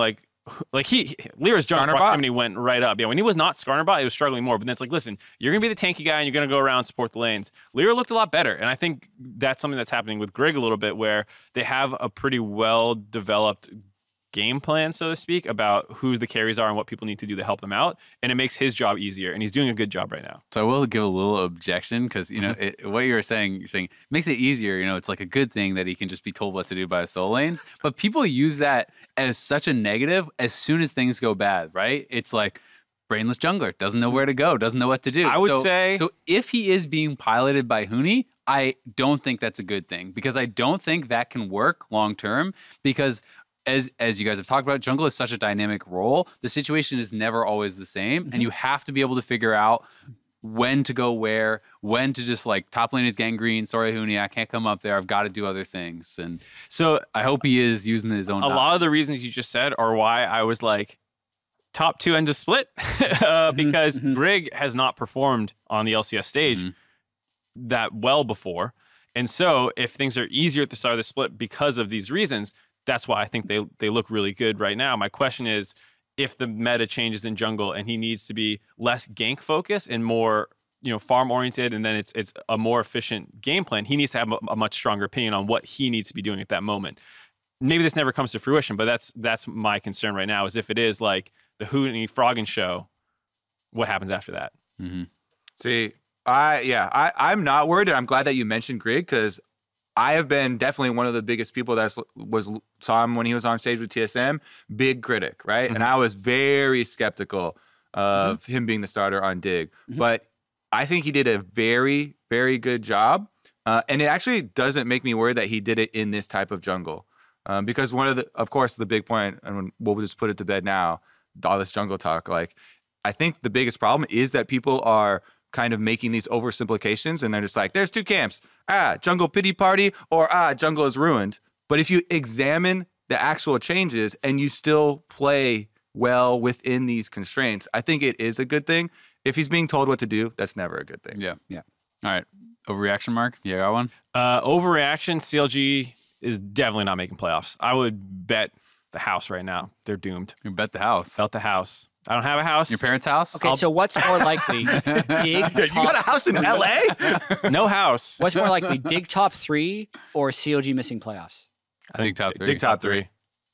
like he Lyra's jump Skarner bot. proximity went right up. Yeah, when he was not Skarner bot, he was struggling more. But then it's like, listen, you're gonna be the tanky guy and you're gonna go around and support the lanes. Lyra looked a lot better, and I think that's something that's happening with Grigg a little bit, where they have a pretty well developed game plan, so to speak, about who the carries are and what people need to do to help them out, and it makes his job easier, and he's doing a good job right now. So I will give a little objection because, you know, it, what you were saying, you're saying it makes it easier. You know, it's like a good thing that he can just be told what to do by his soul lanes. But people use that as such a negative as soon as things go bad, right? It's like brainless jungler, doesn't know where to go, doesn't know what to do. I would so, say- So if he is being piloted by Huni, I don't think that's a good thing because I don't think that can work long term because As as you guys have talked about, jungle is such a dynamic role. The situation is never always the same, Mm-hmm. and you have to be able to figure out when to go where, when to just like top lane is gangrene. Sorry, Huni, I can't come up there. I've got to do other things, and So I hope he is using his own. a knowledge. lot of the reasons you just said are why I was like top two end of split uh, because mhm. Grigg has not performed on the L C S stage Mhm. that well before. And so if things are easier at the start of the split because of these reasons, that's why I think they they look really good right now. My question is, if the meta changes in jungle and he needs to be less gank focused and more, you know, farm oriented, and then it's it's a more efficient game plan, he needs to have a, a much stronger opinion on what he needs to be doing at that moment. Maybe this never comes to fruition, but that's that's my concern right now. Is if it is like the Huni Froggen show, what happens after that? Mhm. See, I yeah, I I'm not worried, and I'm glad that you mentioned Grigg because I have been definitely one of the biggest people that was saw him when he was on stage with T S M, big critic, right? Mm-hmm. And I was very skeptical of Mm-hmm. him being the starter on Dig, but I think he did a very, very good job, uh, and it actually doesn't make me worried that he did it in this type of jungle, um, because one of the, of course, the big point, and we'll just put it to bed now, all this jungle talk, like I think the biggest problem is that people are kind of making these oversimplifications and they're just like, there's two camps. Ah, jungle pity party or ah, jungle is ruined. But if you examine the actual changes and you still play well within these constraints, I think it is a good thing. If he's being told what to do, that's never a good thing. Yeah. Yeah. All right. Overreaction, Mark? You got one? Uh, overreaction. C L G is definitely not making playoffs. I would bet the house right now. They're doomed. You bet the house. Bet the house. I don't have a house. Your parents' house? Okay, so what's more likely? Dig You got a top, house in L A? No house. what's more likely? Dig top three or C O G missing playoffs? I think top three. Dig top three.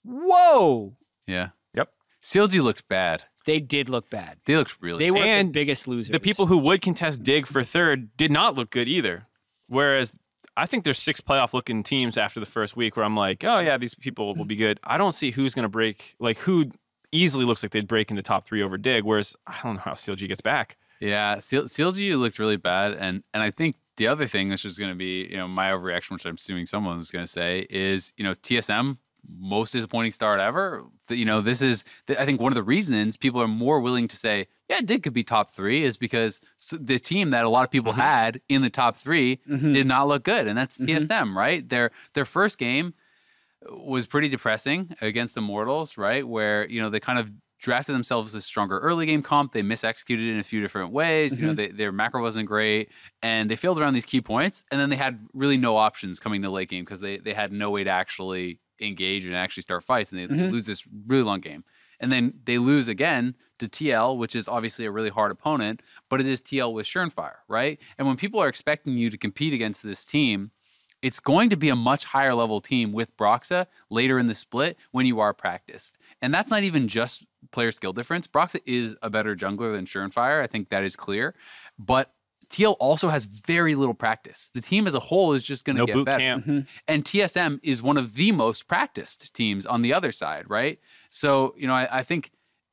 Whoa, Yeah. Yep. C L G looked bad. they did look bad. They looked really They bad. were And the biggest losers. The people who would contest Dig for third did not look good either. Whereas I think there's six playoff looking teams after the first week where I'm like, oh yeah, these people will be good. I don't see who's going to break, like who easily looks like they'd break into top three over Dig. Whereas I don't know how C L G gets back. Yeah, C L G looked really bad, and and I think the other thing that's just going to be, you know, my overreaction, which I'm assuming someone was going to say, is, you know, T S M, most disappointing start ever. You know, this is, I think one of the reasons people are more willing to say, yeah, Dig could be top three is because the team that a lot of people Mm-hmm. had in the top 3 Mhm. did not look good, and that's Mhm. T S M, right? Their their first game was pretty depressing against Immortals, right? Where, you know, they kind of drafted themselves a stronger early game comp. They misexecuted in a few different ways. You know, they, their macro wasn't great, and they failed around these key points. And then they had really no options coming to late game because they they had no way to actually engage and actually start fights, and they Mhm. lose this really long game. And then they lose again to T L, which is obviously a really hard opponent, but it is T L with Schernfire, right? And when people are expecting you to compete against this team, it's going to be a much higher level team with Broxa later in the split when you are practiced. And that's not even just player skill difference. Broxa is a better jungler than Schernfire. I think that is clear. But T L also has very little practice. The team as a whole is just going to No get boot better. camp. Mhm. And T S M is one of the most practiced teams on the other side, right? So, you know, I, I think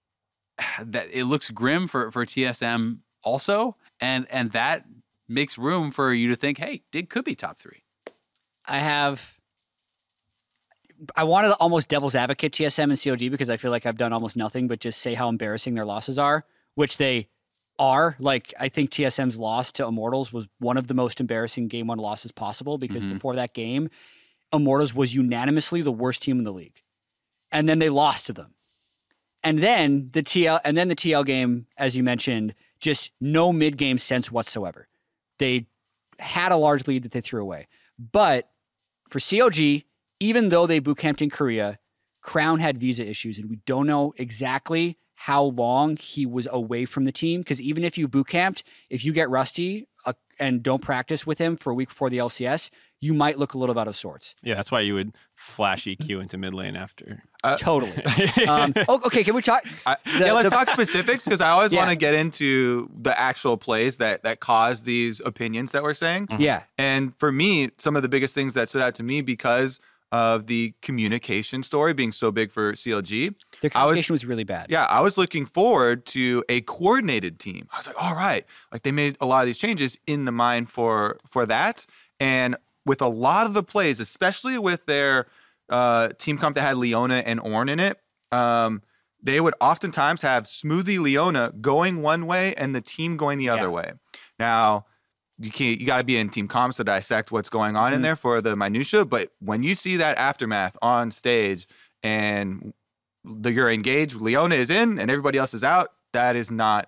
that it looks grim for, for T S M also. And and that makes room for you to think, hey, Dig could be top three. I have. I wanted to almost devil's advocate T S M and C O G because I feel like I've done almost nothing but just say how embarrassing their losses are, which they are. Like, I think T S M's loss to Immortals was one of the most embarrassing game one losses possible because Mhm. before that game, Immortals was unanimously the worst team in the league. And then they lost to them. And then the T L and then the T L game, as you mentioned, just no mid-game sense whatsoever. They had a large lead that they threw away. But for C O G, even though they boot camped in Korea, Crown had visa issues, and we don't know exactly how long he was away from the team. Because even if you boot camped, if you get rusty uh, and don't practice with him for a week before the L C S, you might look a little out of sorts. Yeah, that's why you would flash E Q into mid lane after. Uh, Totally. um, oh, okay, can we talk? I, The- yeah, let's the- talk specifics because I always Yeah. want to get into the actual plays that that cause these opinions that we're saying. Yeah. And for me, some of the biggest things that stood out to me because of the communication story being so big for C L G. Their I was- communication was, really bad. Yeah, I was looking forward to a coordinated team. I was like, all right, like they made a lot of these changes in the mind for for that. And with a lot of the plays, especially with their uh, team comp that had Leona and Ornn in it, um, they would oftentimes have Smoothie Leona going one way and the team going the other Yeah. way. Now, you can't. You got to be in team comms to dissect what's going on in Mhm. there for the minutia. But when you see that aftermath on stage and the, you're engaged, Leona is in and everybody else is out, that is not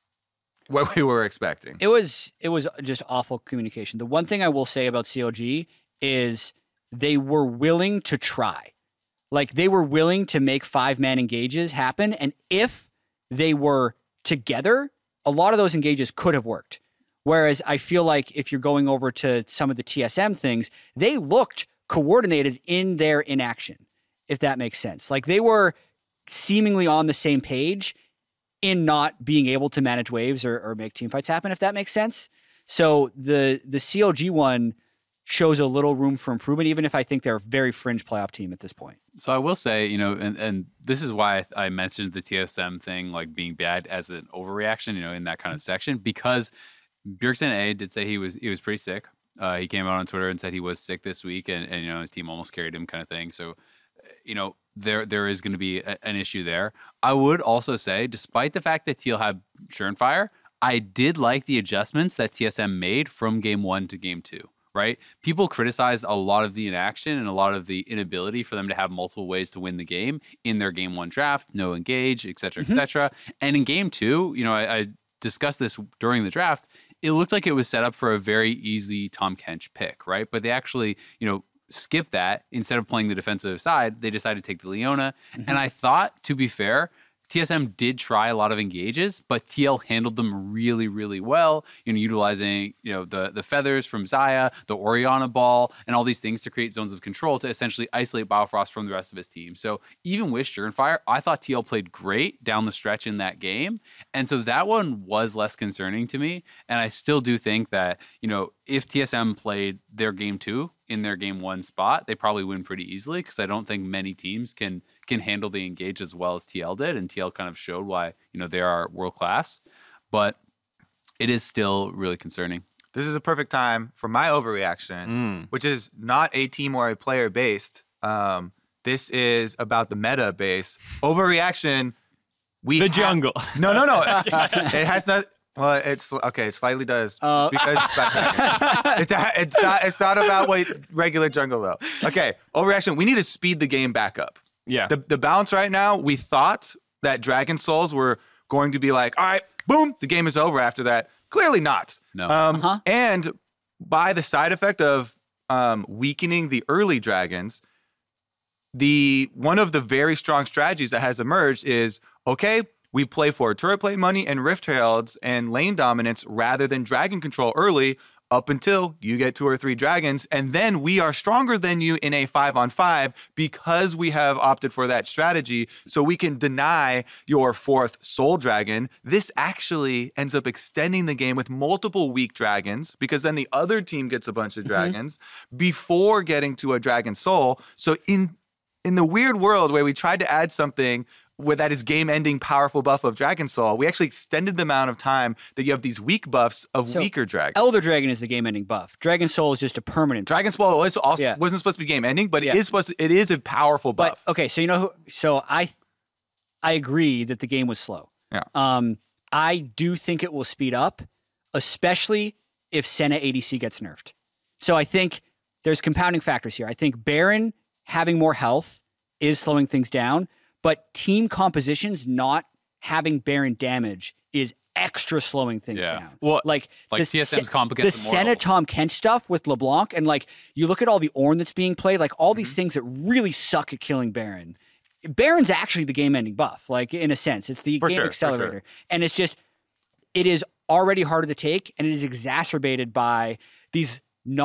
what we were expecting. It was it was just awful communication. The one thing I will say about C L G is they were willing to try. Like they were willing to make five-man engages happen. And if they were together, a lot of those engages could have worked. Whereas I feel like if you're going over to some of the T S M things, they looked coordinated in their inaction, if that makes sense. Like they were seemingly on the same page in not being able to manage waves or, or make team fights happen, if that makes sense. So the the C L G one shows a little room for improvement, even if I think they're a very fringe playoff team at this point. So I will say, you know, and, and this is why I mentioned the T S M thing, like being bad as an overreaction, you know, in that kind of section, because Bjergsen A did say he was he was pretty sick. Uh, he came out on Twitter and said he was sick this week, and, and you know his team almost carried him, kind of thing. So, you know, there there is going to be a, an issue there. I would also say, despite the fact that Teal had Surenfire, I did like the adjustments that T S M made from game one to game two. Right? People criticized a lot of the inaction and a lot of the inability for them to have multiple ways to win the game in their game one draft, no engage, et cetera, et cetera. And in game two, you know, I, I discussed this during the draft. It looked like it was set up for a very easy Tahm Kench pick, right? But they actually, you know, skipped that. Instead of playing the defensive side, they decided to take the Leona. Mm-hmm. And I thought, to be fair, T S M did try a lot of engages, but T L handled them really, really well, you know, utilizing, you know, the the feathers from Xayah, the Orianna ball, and all these things to create zones of control to essentially isolate Biofrost from the rest of his team. So even with Surenfire, I thought T L played great down the stretch in that game. And so that one was less concerning to me. And I still do think that, you know, if T S M played their game two in their game one spot, they probably win pretty easily, because I don't think many teams can can handle the engage as well as T L did, and T L kind of showed why, you know, they are world class. But it is still really concerning. This is a perfect time for my overreaction, Mm. which is not a team or a player based. Um, this is about the meta base. Overreaction. We The ha- jungle. No, no, no. It has not. Well, it's okay. It slightly does Uh, because it's, backtracking. it's, not, it's not. It's not about what regular jungle though. Okay, overreaction. We need to speed the game back up. Yeah. The the balance right now. We thought that Dragon Souls were going to be like, all right, boom, the game is over after that. Clearly not. No. Um, Uh-huh. And by the side effect of um, weakening the early dragons, the one of the very strong strategies that has emerged is, okay, we play for turret plate money and Rift Heralds and lane dominance rather than dragon control early up until you get two or three dragons. And then we are stronger than you in a five on five because we have opted for that strategy. So we can deny your fourth soul dragon. This actually ends up extending the game with multiple weak dragons, because then the other team gets a bunch of dragons before getting to a dragon soul. So in in the weird world where we tried to add something with that is game-ending powerful buff of Dragon Soul, we actually extended the amount of time that you have these weak buffs of So, weaker dragons. Elder Dragon is the game-ending buff. Dragon Soul is just a permanent. Dragon Soul was also Yeah. wasn't supposed to be game-ending, but Yeah. it is supposed to, it is a powerful But buff. okay, so you know, who, so I, I agree that the game was slow. Yeah. Um, I do think it will speed up, especially if Senna A D C gets nerfed. So I think there's compounding factors here. I think Baron having more health is slowing things down, but team compositions not having Baron damage is extra slowing things Yeah. down. Well, like Like the T S M's Se- comp the against Senna Immortals. Tahm Kench stuff with LeBlanc, and like you look at all the Ornn that's being played, like all Mm-hmm. these things that really suck at killing Baron. Baron's actually the game-ending buff, like in a sense. It's the For game sure, for accelerator. sure. And it's just, it is already harder to take, and it is exacerbated by these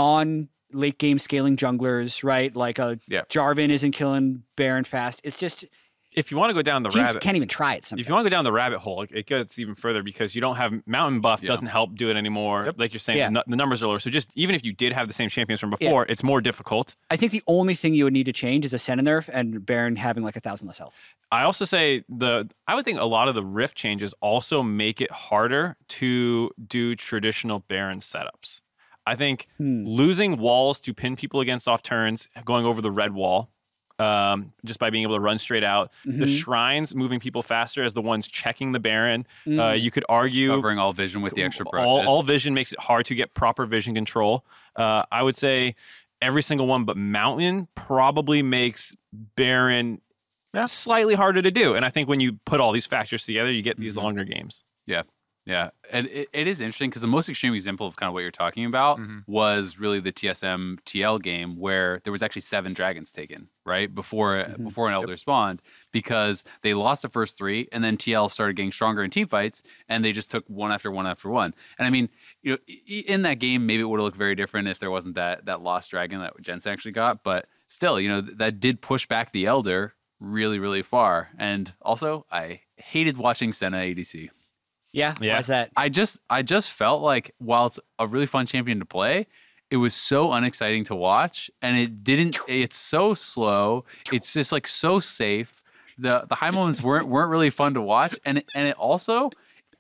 non-late game scaling junglers, right? Like a Yeah. Jarvan isn't killing Baron fast. It's just, If you want to go down the teams rabbit, can't even try it sometimes. if you want to go down the rabbit hole, it, it gets even further because you don't have mountain buff Yeah. doesn't help do it anymore. Yep. Like you're saying, Yeah. the, nu- the numbers are lower. So just even if you did have the same champions from Yeah. before, it's more difficult. I think the only thing you would need to change is a Senna nerf and Baron having like a thousand less health. I also say the I would think a lot of the rift changes also make it harder to do traditional Baron setups. I think Hmm. losing walls to pin people against off turns, going over the red wall, um, just by being able to run straight out. Mm-hmm. The shrines moving people faster as the ones checking the Baron. Uh, Mm. you could argue Covering all vision with the extra breath. all, all It's- vision makes it hard to get proper vision control. Uh, I would say every single one but Mountain probably makes Baron Yeah. slightly harder to do. And I think when you put all these factors together, you get these Mm-hmm. longer games. Yeah. Yeah. And it, it is interesting because the most extreme example of kind of what you're talking about Mhm. was really the T S M T L game where there was actually seven dragons taken, right? Before Mhm. before an elder spawned because they lost the first three and then T L started getting stronger in team fights and they just took one after one after one. And I mean, you know, i- in that game, maybe it would have looked very different if there wasn't that that lost dragon that Jensen actually got. But still, you know, th- that did push back the elder really, really far. And also, I hated watching Senna A D C. Yeah, Yeah. why's that? I just I just felt like while it's a really fun champion to play, it was so unexciting to watch and it didn't it's so slow. It's just like so safe. The the high moments weren't weren't really fun to watch and and it also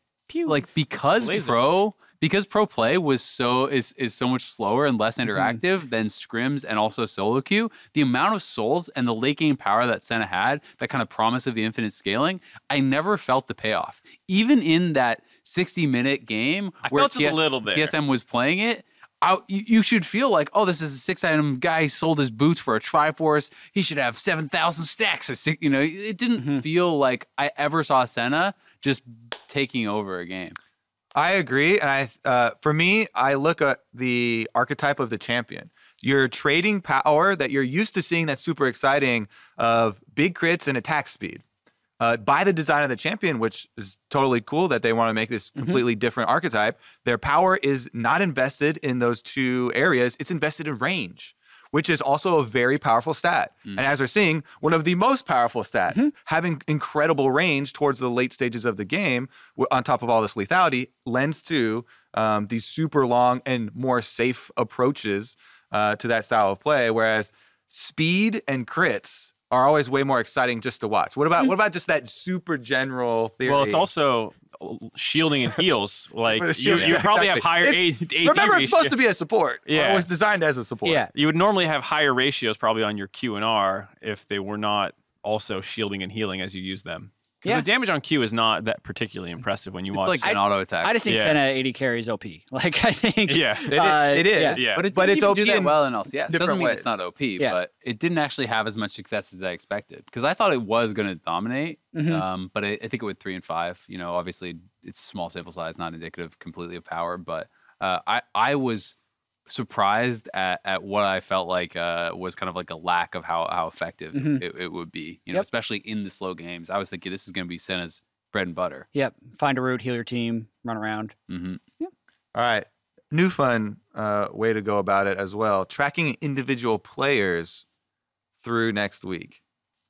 like because Laser. pro because pro play was so is is so much slower and less interactive than scrims and also solo queue, the amount of souls and the late game power that Senna had, that kind of promise of the infinite scaling, I never felt the payoff. Even in that sixty minute game I where felt it a little there. T S M was playing it, I, you, you should feel like, oh, this is a six item guy. He sold his boots for a Triforce. He should have seven thousand stacks. Of six, you know, it didn't Mhm. feel like I ever saw Senna just taking over a game. I agree, and I uh, for me, I look at the archetype of the champion. You're trading power that you're used to seeing that's super exciting of big crits and attack speed. Uh, by the design of the champion, which is totally cool that they want to make this completely different archetype, their power is not invested in those two areas. It's invested in range, which is also a very powerful stat. And as we're seeing, one of the most powerful stats, having incredible range towards the late stages of the game, w- on top of all this lethality, lends to um, these super long and more safe approaches uh, to that style of play. Whereas speed and crits are always way more exciting just to watch. What about what about just that super general theory? Well, it's also shielding and heals. Like For the you, shield, you yeah, probably have exactly. higher A, It's- AD remember, it's ratio. supposed to be a support. Yeah. It was designed as a support. Yeah. You would normally have higher ratios probably on your Q and R if they were not also shielding and healing as you use them. 'Cause Yeah. the damage on Q is not that particularly impressive when you It's watch. like an auto attack. I just think Yeah. Senna A D carry is O P. Like, I think. yeah. It is. uh, It is. yeah. Yeah. But it But didn't it's even O P do that in well in L C S. Doesn't different mean it's not ways. O P, Yeah. but it didn't actually have as much success as I expected because I thought it was going to dominate. Mhm. Um, but I, I think it went three and five. You know, obviously it's small sample size, not indicative completely of power. But uh, I I was surprised at, at what I felt like uh, was kind of like a lack of how how effective Mhm. it, it would be. You know, Yep. especially in the slow games. I was thinking this is going to be Senna's bread and butter. Yep. Find a route, heal your team, run around. hmm All right. New fun uh, way to go about it as well. Tracking individual players through next week.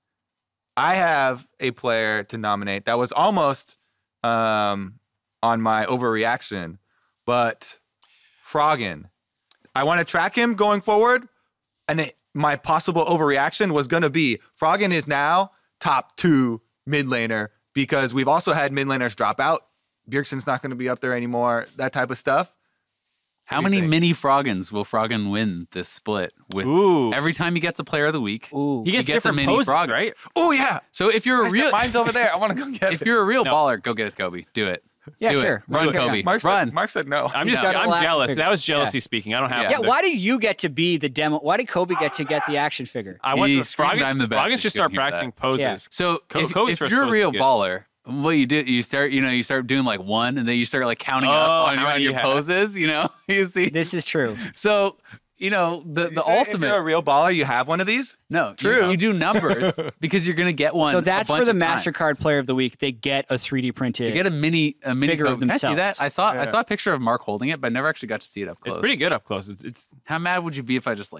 I have a player to nominate that was almost um, on my overreaction, but Froggen. I want to track him going forward, and it, my possible overreaction was going to be Froggen is now top two mid laner because we've also had mid laners drop out. Bjergsen's not going to be up there anymore, that type of stuff. How do you many think? mini Froggins will Froggen win this split with? Ooh. Every time he gets a player of the week, Ooh. he gets, he gets a different mini poses, frog. right? Oh, yeah. so if you're a Guys, real, mine's over there. I want to go get if it. you're a real No. baller, go get it, Kobe. Do it. Yeah, Do sure. It. Run, Okay, Kobe. yeah. Mark Run. said, Mark said no. I'm just No. I'm Got a jealous. figure. That was jealousy speaking. I don't have Yeah. Yeah, one. why did you get to be the demo? Why did Kobe get to get the action figure? I want He the screamed, Froggen, "I'm the best." Froggen He should start couldn't hear practicing that. poses. So Co- if, Kobe's if first you're a post real is good. baller, what you do, you start, you know, you start doing like one, and then you start like counting Oh, up on, how your- on many your you have. poses. You know, you see. This is true. So you know, the, the You say ultimate. If you're a real baller, you have one of these. No, True. You, you do numbers because you're going to get one. So a that's bunch for the of MasterCard times. Player of the Week. They get a three D printed. You get a mini, a mini. figure of Can I see that? themselves. I saw, I Yeah. saw a picture of Mark holding it, but I never actually got to see it up close. It's pretty good up close. It's, it's How mad would you be if I just like?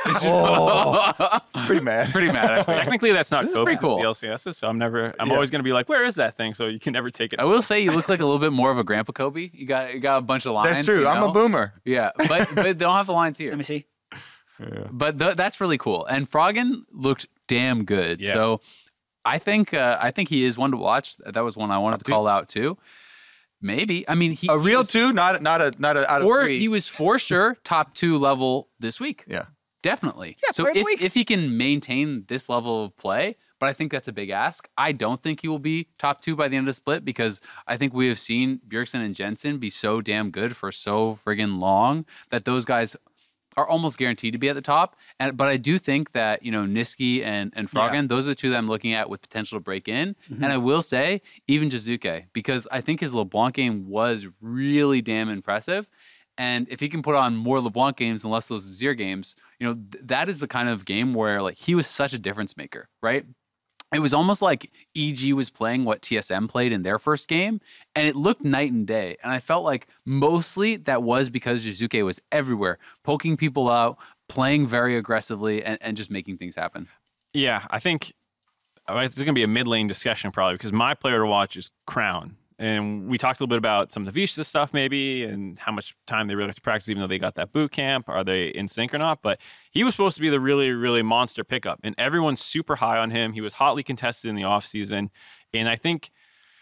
Oh. Pretty mad. Pretty mad. I think. technically that's not This is Kobe pretty cool. the L C Ss, so I'm never. I'm Yeah. always going to be like, where is that thing? So you can never take it. I will say you look like a little bit more of a Grandpa Kobe. You got you got a bunch of lines. That's true. you I'm a know? boomer. Yeah, but but they don't have the lines here. Let me see. But th- that's really cool. And Froggen looked damn good. Yeah. So I think uh, I think he is one to watch. That was one I wanted to two? call out too. Maybe. I mean, he A he real was- two, not not a not a out of Or three. he was for sure top two level this week. yeah. Definitely. Yeah, so player of the if, week. if he can maintain this level of play, but I think that's a big ask. I don't think he will be top two by the end of the split because I think we have seen Bjergsen and Jensen be so damn good for so friggin' long that those guys are almost guaranteed to be at the top. And but I do think that, you know, Niski and, and Froggen, those are the two that I'm looking at with potential to break in. Mm-hmm. And I will say, even Jizuke, because I think his LeBlanc game was really damn impressive. And if he can put on more LeBlanc games and less those Azir games, you know, th- that is the kind of game where like he was such a difference maker, right? It was almost like E G was playing what T S M played in their first game, and it looked night and day. And I felt like mostly that was because Jizuke was everywhere, poking people out, playing very aggressively, and, and just making things happen. Yeah, I think uh, it's going to be a mid lane discussion probably because my player to watch is Crown. And we talked a little bit about some of the Vishta stuff maybe and how much time they really have to practice even though they got that boot camp. Are they in sync or not? But he was supposed to be the really, really monster pickup. And everyone's super high on him. He was hotly contested in the offseason. And I think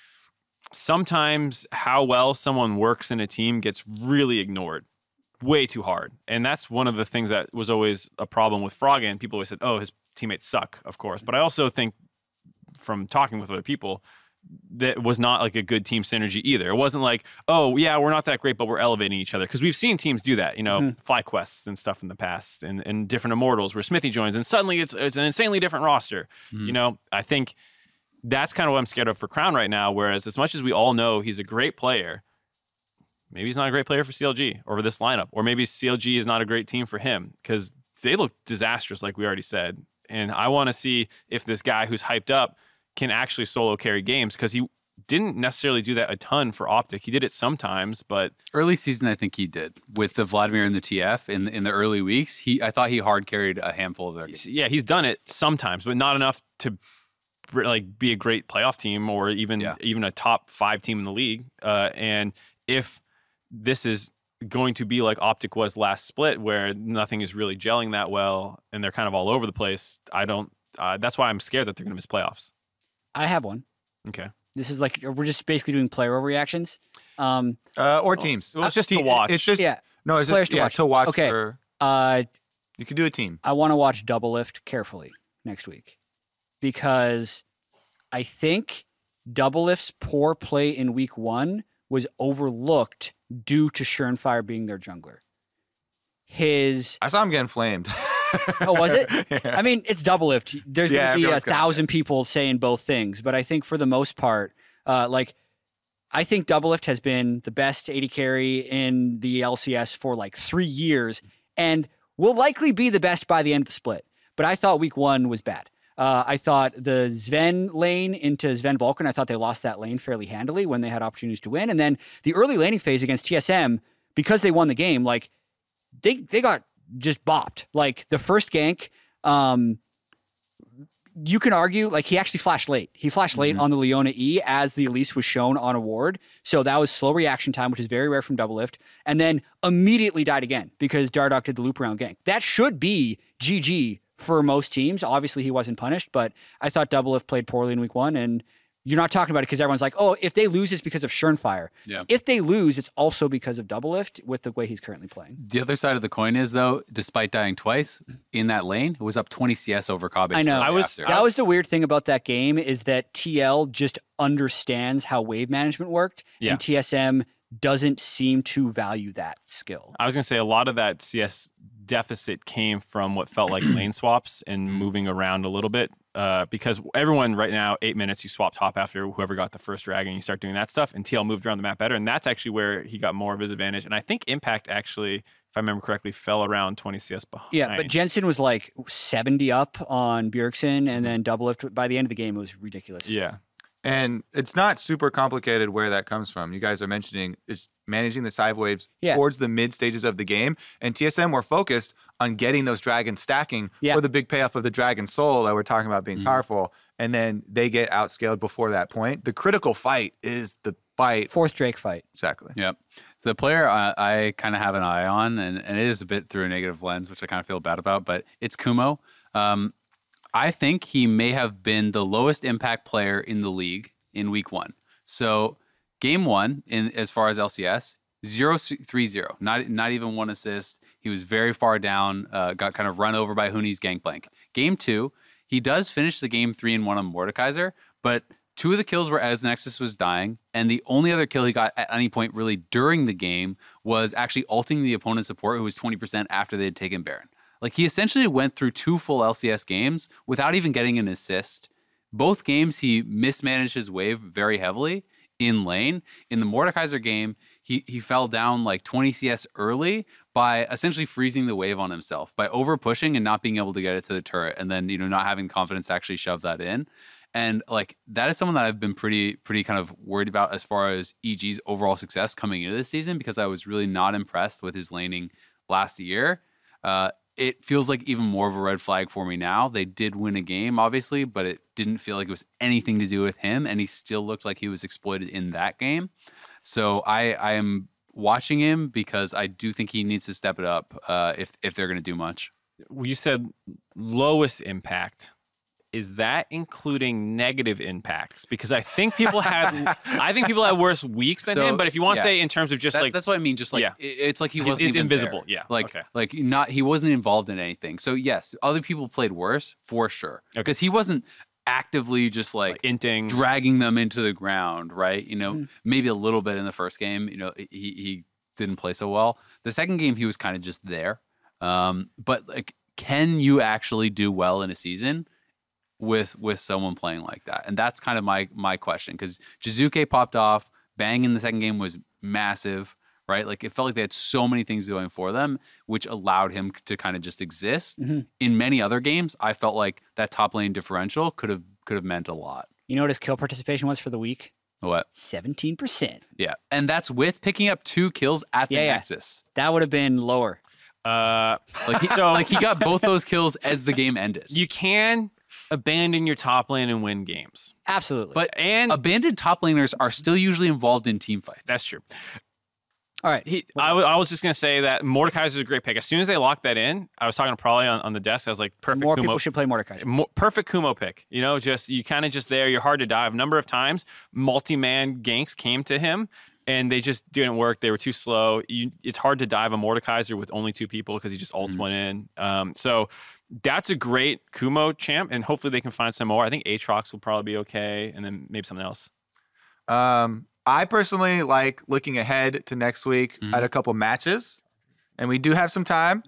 sometimes how well someone works in a team gets really ignored way too hard. And that's one of the things that was always a problem with Froggen. People always said, oh, his teammates suck, of course. But I also think from talking with other people, that was not like a good team synergy either. It wasn't like, oh, yeah, we're not that great, but we're elevating each other. Because we've seen teams do that, you know, Mm-hmm. fly quests and stuff in the past and, and different Immortals where Smithy joins and suddenly it's it's an insanely different roster. You know, I think that's kind of what I'm scared of for Crown right now. Whereas as much as we all know he's a great player, maybe he's not a great player for C L G or for this lineup. Or maybe C L G is not a great team for him because they look disastrous, like we already said. And I want to see if this guy who's hyped up can actually solo carry games because he didn't necessarily do that a ton for Optic. He did it sometimes, but Early season, I think he did with the Vladimir and the T F in in the early weeks. He, I thought he hard carried a handful of their games. yeah, he's done it sometimes, but not enough to like be a great playoff team or even Yeah. even a top five team in the league. Uh, and if this is going to be like Optic was last split, where nothing is really gelling that well and they're kind of all over the place, I don't. Uh, that's why I'm scared that they're going to miss playoffs. I have one. Okay. This is like we're just basically doing player overreactions. Um, Uh, or teams. well, it's just to Te- watch. It's just Yeah. no. It's Players just to yeah, watch. to watch. Okay. For, uh, you can do a team. I want to watch Double Lift carefully next week because I think Double Lift's poor play in week one was overlooked due to Schernfire being their jungler. His I saw him getting flamed. oh was it? Yeah. I mean, it's Double Lift. There's Yeah, going to be a everyone's gonna- thousand people saying both things, but I think for the most part, uh, like I think Double Lift has been the best A D carry in the L C S for like three years and will likely be the best by the end of the split. But I thought week one was bad. Uh, I thought the Sven lane into Sven Vulcan, I thought they lost that lane fairly handily when they had opportunities to win. And then the early laning phase against T S M, because they won the game, like they they got just bopped. Like the first gank, um, you can argue like he actually flashed late. He flashed late Mm-hmm. on the Leona E as the Elise was shown on a ward. So that was slow reaction time, which is very rare from Double Lift. And then immediately died again because Dardoch did the loop around gank. That should be G G for most teams. Obviously he wasn't punished, but I thought Double Lift played poorly in week one. And you're not talking about it because everyone's like, oh, if they lose, it's because of Schernfire. Yeah. If they lose, it's also because of Double Lift with the way he's currently playing. The other side of the coin is, though, despite dying twice in that lane, it was up twenty C S over Cabbage. I know. shortly I was- after. That was the weird thing about that game is that T L just understands how wave management worked, Yeah. and T S M doesn't seem to value that skill. I was going to say a lot of that C S deficit came from what felt like lane swaps and moving around a little bit uh, because everyone right now, eight minutes, you swap top after whoever got the first dragon, you start doing that stuff, and T L moved around the map better, and that's actually where he got more of his advantage. And I think Impact actually, if if I remember correctly, fell around twenty C S behind. Yeah, but Jensen was like seventy up on Bjergsen, and then double lift. By the end of the game, it was ridiculous. Yeah. And it's not super complicated where that comes from. You guys are mentioning it's managing the side waves Yeah. towards the mid stages of the game. And T S M were focused on getting those dragons stacking Yeah. for the big payoff of the Dragon Soul that we're talking about being Mhm. powerful. And then they get outscaled before that point. The critical fight is the fight. Fourth Drake fight. Exactly. Yep. So the player I, I kind of have an eye on, and, and it is a bit through a negative lens, which I kind of feel bad about, but it's Kumo. Um, I think he may have been the lowest impact player in the league in week one. So game one, in as far as L C S, zero three zero, not not even one assist. He was very far down, uh, got kind of run over by Huni's Gangplank. Game two, he does finish the game three and one on Mordekaiser, but two of the kills were as Nexus was dying, and the only other kill he got at any point really during the game was actually ulting the opponent's support, who was twenty percent after they had taken Baron. Like, he essentially went through two full L C S games without even getting an assist. Both games, he mismanaged his wave very heavily in lane. In the Mordekaiser game, he he fell down like twenty C S early by essentially freezing the wave on himself, by over pushing and not being able to get it to the turret, and then, you know, not having confidence to actually shove that in. And like, that is someone that I've been pretty pretty kind of worried about as far as E G's overall success coming into this season, because I was really not impressed with his laning last year. Uh, it feels like even more of a red flag for me now. They did win a game, obviously, but it didn't feel like it was anything to do with him, and he still looked like he was exploited in that game. So I I am watching him because I do think he needs to step it up uh, if if they're going to do much. You said lowest impact. Is that including negative impacts? Because I think people had, I think people had worse weeks than So, him. But if you want to yeah. say in terms of just That- like, that's what I mean. Just like Yeah. it- it's like he He's- wasn't he's even invisible. there. Yeah. like Okay. like not he wasn't involved in anything. So yes, other people played worse for sure, because he wasn't actively just like, like inting, dragging them into the ground, right? You know, Mhm. maybe a little bit in the first game. You know, he he didn't play so well. The second game, he was kind of just there. Um, but like, can you actually do well in a season with with someone playing like that? And that's kind of my my question, because Jizuke popped off. Bang in the second game was massive, right? Like, it felt like they had so many things going for them, which allowed him to kind of just exist. Mhm. In many other games, I felt like that top lane differential could have could have meant a lot. You know what his kill participation was for the week? What? seventeen percent. Yeah, and that's with picking up two kills at the Yeah, yeah. Nexus. That would have been lower. uh, Like, he, So- like he got both those kills as the game ended. you can abandon your top lane and win games. Absolutely. But And abandoned top laners are still usually involved in team fights. that's true. all right. He, I, w- I was just gonna say that Mordekaiser is a great pick. As soon as they locked that in, I was talking to Prolly on, on the desk. I was like, perfect More Kumo, people should play Mordekaiser. mo- perfect Kumo pick. You know, just you kind of just there. You're hard to dive. A number of times, multi-man ganks came to him, and they just didn't work. They were too slow. You, it's hard to dive a Mordekaiser with only two people because he just ults Mhm. one in. Um, so that's a great Kumo champ, and hopefully they can find some more. I think Aatrox will probably be okay, and then maybe something else. Um, I personally like looking ahead to next week Mhm. at a couple matches, and we do have some time.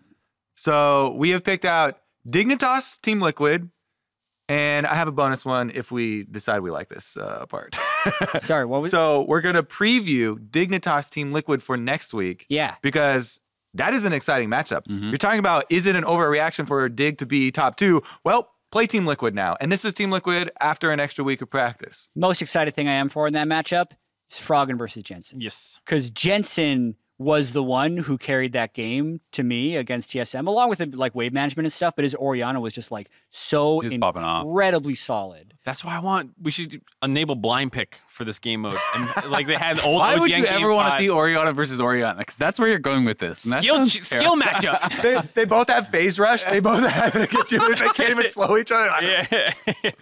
So we have picked out Dignitas, Team Liquid, and I have a bonus one if we decide we like this uh, part. Sorry, what was So we're going to preview Dignitas, Team Liquid for next week Yeah. because that is an exciting matchup. Mhm. You're talking about, is it an overreaction for Dig to be top two? Well, play Team Liquid now. And this is Team Liquid after an extra week of practice. Most excited thing I am for in that matchup is Froggen versus Jensen. Yes. Because Jensen was the one who carried that game to me against T S M, along with like wave management and stuff. But his Orianna was just like so He was popping off. incredibly solid. That's why I want. We should enable blind pick for this game mode. And like they had old. Why O G would N you game ever want to five. see Orianna versus Orianna? Because that's where you're going with this. and that skill sounds skill terrible. matchup? they, they both have phase rush. They both have they get you. They can't even slow each other. Yeah.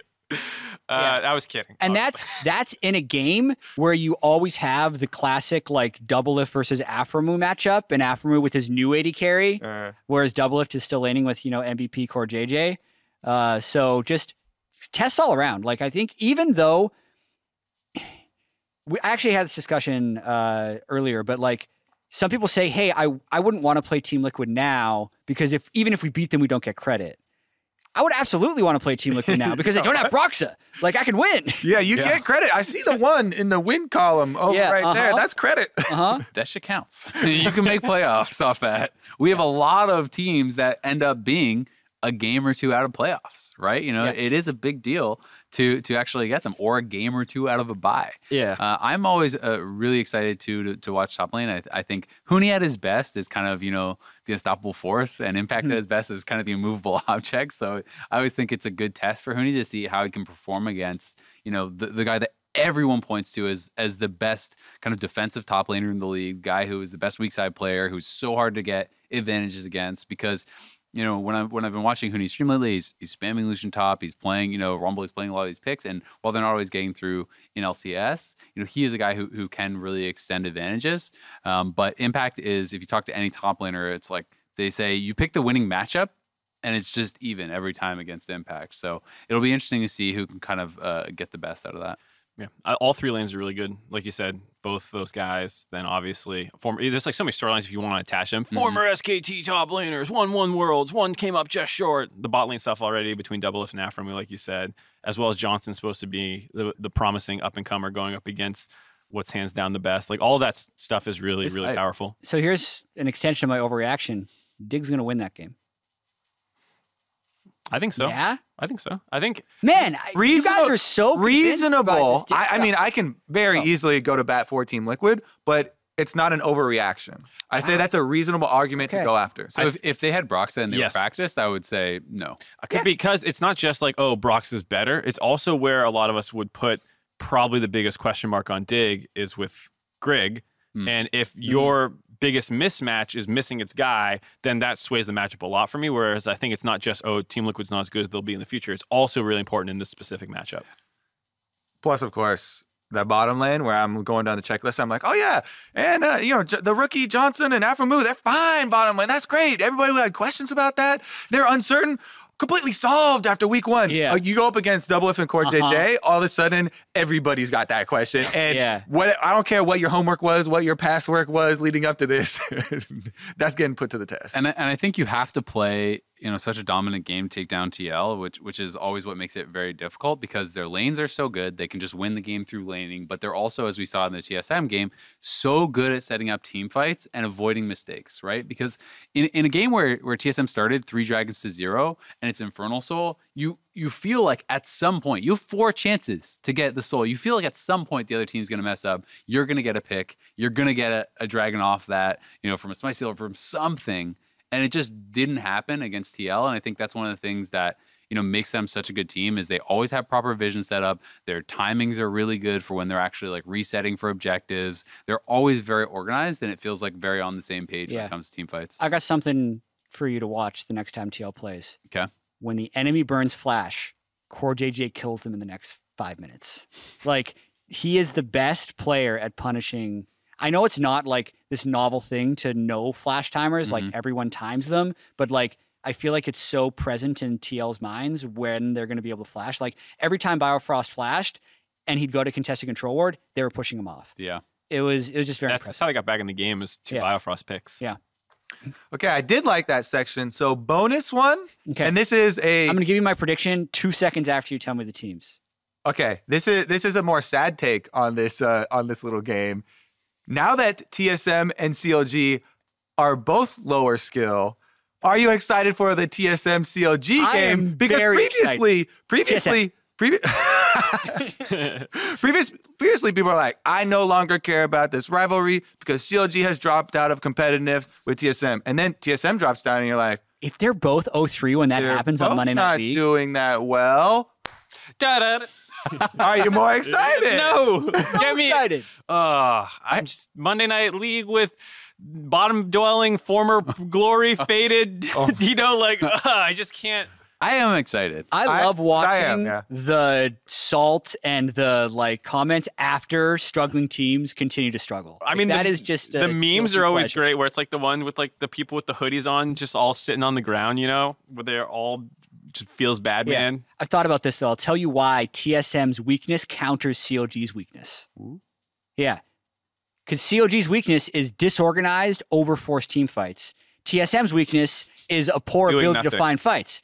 Uh, Yeah. I was kidding. And Uh, that's that's in a game where you always have the classic like Doublelift versus Aframu matchup, and Aframu with his new A D carry, Uh, whereas Doublelift is still laning with, you know, M V P Core J J. Uh, so just tests all around. Like, I think even though we actually had this discussion uh, earlier, but like some people say, hey, I, I wouldn't want to play Team Liquid now because if even if we beat them, we don't get credit. I would absolutely want to play Team Liquid now because they don't have Broxa. Like, I can win. Yeah, you Yeah. get credit. I see the one in the win column over Yeah, right there. uh-huh. That's credit. Uh-huh. That shit counts. You can make playoffs off that. We have a lot of teams that end up being a game or two out of playoffs, right? You know, Yeah. it is a big deal to to actually get them, or a game or two out of a bye. Yeah. Uh, I'm always uh, really excited to, to to watch top lane. I, I think Huni at his best is kind of, you know, the unstoppable force, and Impact Mm-hmm. at his best is kind of the immovable object. So I always think it's a good test for Huni to see how he can perform against, you know, the, the guy that everyone points to as as the best kind of defensive top laner in the league, guy who is the best weak side player, who's so hard to get advantages against. Because, you know, when I when I've been watching Huni stream lately, he's, he's spamming Lucian top, he's playing, you know, Rumble, he's playing a lot of these picks, and while they're not always getting through in L C S, you know, he is a guy who who can really extend advantages. Um, but Impact is, if you talk to any top laner, it's like they say you pick the winning matchup, and it's just even every time against Impact. So it'll be interesting to see who can kind of uh, get the best out of that. Yeah, I- all three lanes are really good. Like you said, both those guys. Then obviously, former. There's like so many storylines if you want to attach them. Former S K T top laners, won one worlds, one came up just short. The bot lane stuff already between Doublelift and Afromu, like you said, as well as Johnson's supposed to be the, the promising up and comer going up against what's hands down the best. Like all that s- stuff is really It's really hype. powerful. So here's an extension of my overreaction. Dig's going to win that game. I think so. Yeah? I think so. I think Man, I, you Reasonable- guys are so convinced about Reasonable. this Dig I, I stuff. mean, I can very Oh. easily go to bat for Team Liquid, but it's not an overreaction. I say that's a reasonable argument Okay. to go after. So if, if they had Broxa and they Yes. were practiced, I would say no. I- because it's not just like, oh, Brox is better. It's also where a lot of us would put probably the biggest question mark on Dig is with Grig. Mm. And if your biggest mismatch is missing its guy, then that sways the matchup a lot for me. Whereas I think it's not just, oh, Team Liquid's not as good as they'll be in the future. It's also really important in this specific matchup. Plus, of course, that bottom lane where I'm going down the checklist, I'm like, oh yeah, and uh, you know J- the rookie Johnson and Afromu, they're fine bottom lane. That's great. Everybody who had questions about that, they're uncertain. Completely solved after week one. Yeah. Uh, you go up against Doublelift and Core Uh-huh. J J, all of a sudden, everybody's got that question. And Yeah. what I don't care what your homework was, what your past work was leading up to this, that's getting put to the test. And I, and I think you have to play, you know, such a dominant game, take down T L, which which is always what makes it very difficult because their lanes are so good. They can just win the game through laning, but they're also, as we saw in the T S M game, so good at setting up team fights and avoiding mistakes, right? Because in, in a game where, where T S M started three dragons to zero and it's Infernal Soul, you you feel like at some point, you have four chances to get the soul. You feel like at some point the other team's going to mess up. You're going to get a pick. You're going to get a, a dragon off that, you know, from a Smite Steal or from something. And it just didn't happen against T L. And I think that's one of the things that, you know, makes them such a good team is they always have proper vision set up. Their timings are really good for when they're actually like resetting for objectives. They're always very organized and it feels like very on the same page when Yeah. it comes to team fights. I got something for you to watch the next time T L plays. Okay. When the enemy burns Flash, Core J J kills them in the next five minutes. Like, he is the best player at punishing. I know it's not like this novel thing to know Flash timers, like Mhm. everyone times them, but like, I feel like it's so present in T L's minds when they're going to be able to flash. Like, every time Biofrost flashed and he'd go to contested control ward, they were pushing him off. Yeah. It was, it was just very That's, that's impressive. how they got back in the game is two Yeah. Biofrost picks. Yeah. Okay, I did like that section. So bonus one, Okay. and this is a I'm going to give you my prediction two seconds after you tell me the teams. okay. This is this is a more sad take on this uh, on this little game. Now that T S M and C L G are both lower skill, are you excited for the T S M C L G I game? am Because very previously, previously, previ- previous, previously, people are like, I no longer care about this rivalry because C L G has dropped out of competitiveness with T S M, and then T S M drops down, and you're like, If they're both oh three when that they're happens both on Monday not Night League, doing that well. Da-da. Are you more excited? No. so Get me. excited. Uh, I'm just Monday Night League with bottom dwelling, former glory faded. Oh. You know, like uh, I just can't. I am excited. I I- love I watching am, yeah. the salt and the like comments after struggling teams continue to struggle. I Like, mean, that the, is just a the memes guilty are always pleasure. great. Where it's like the one with like the people with the hoodies on, just all sitting on the ground. You know, where they're all just feels bad, Yeah. man. I've thought about this though. I'll tell you why T S M's weakness counters C L G's weakness. Yeah. Because C L G's weakness is disorganized, overforced team fights. T S M's weakness is a poor Doing ability to nothing. find fights.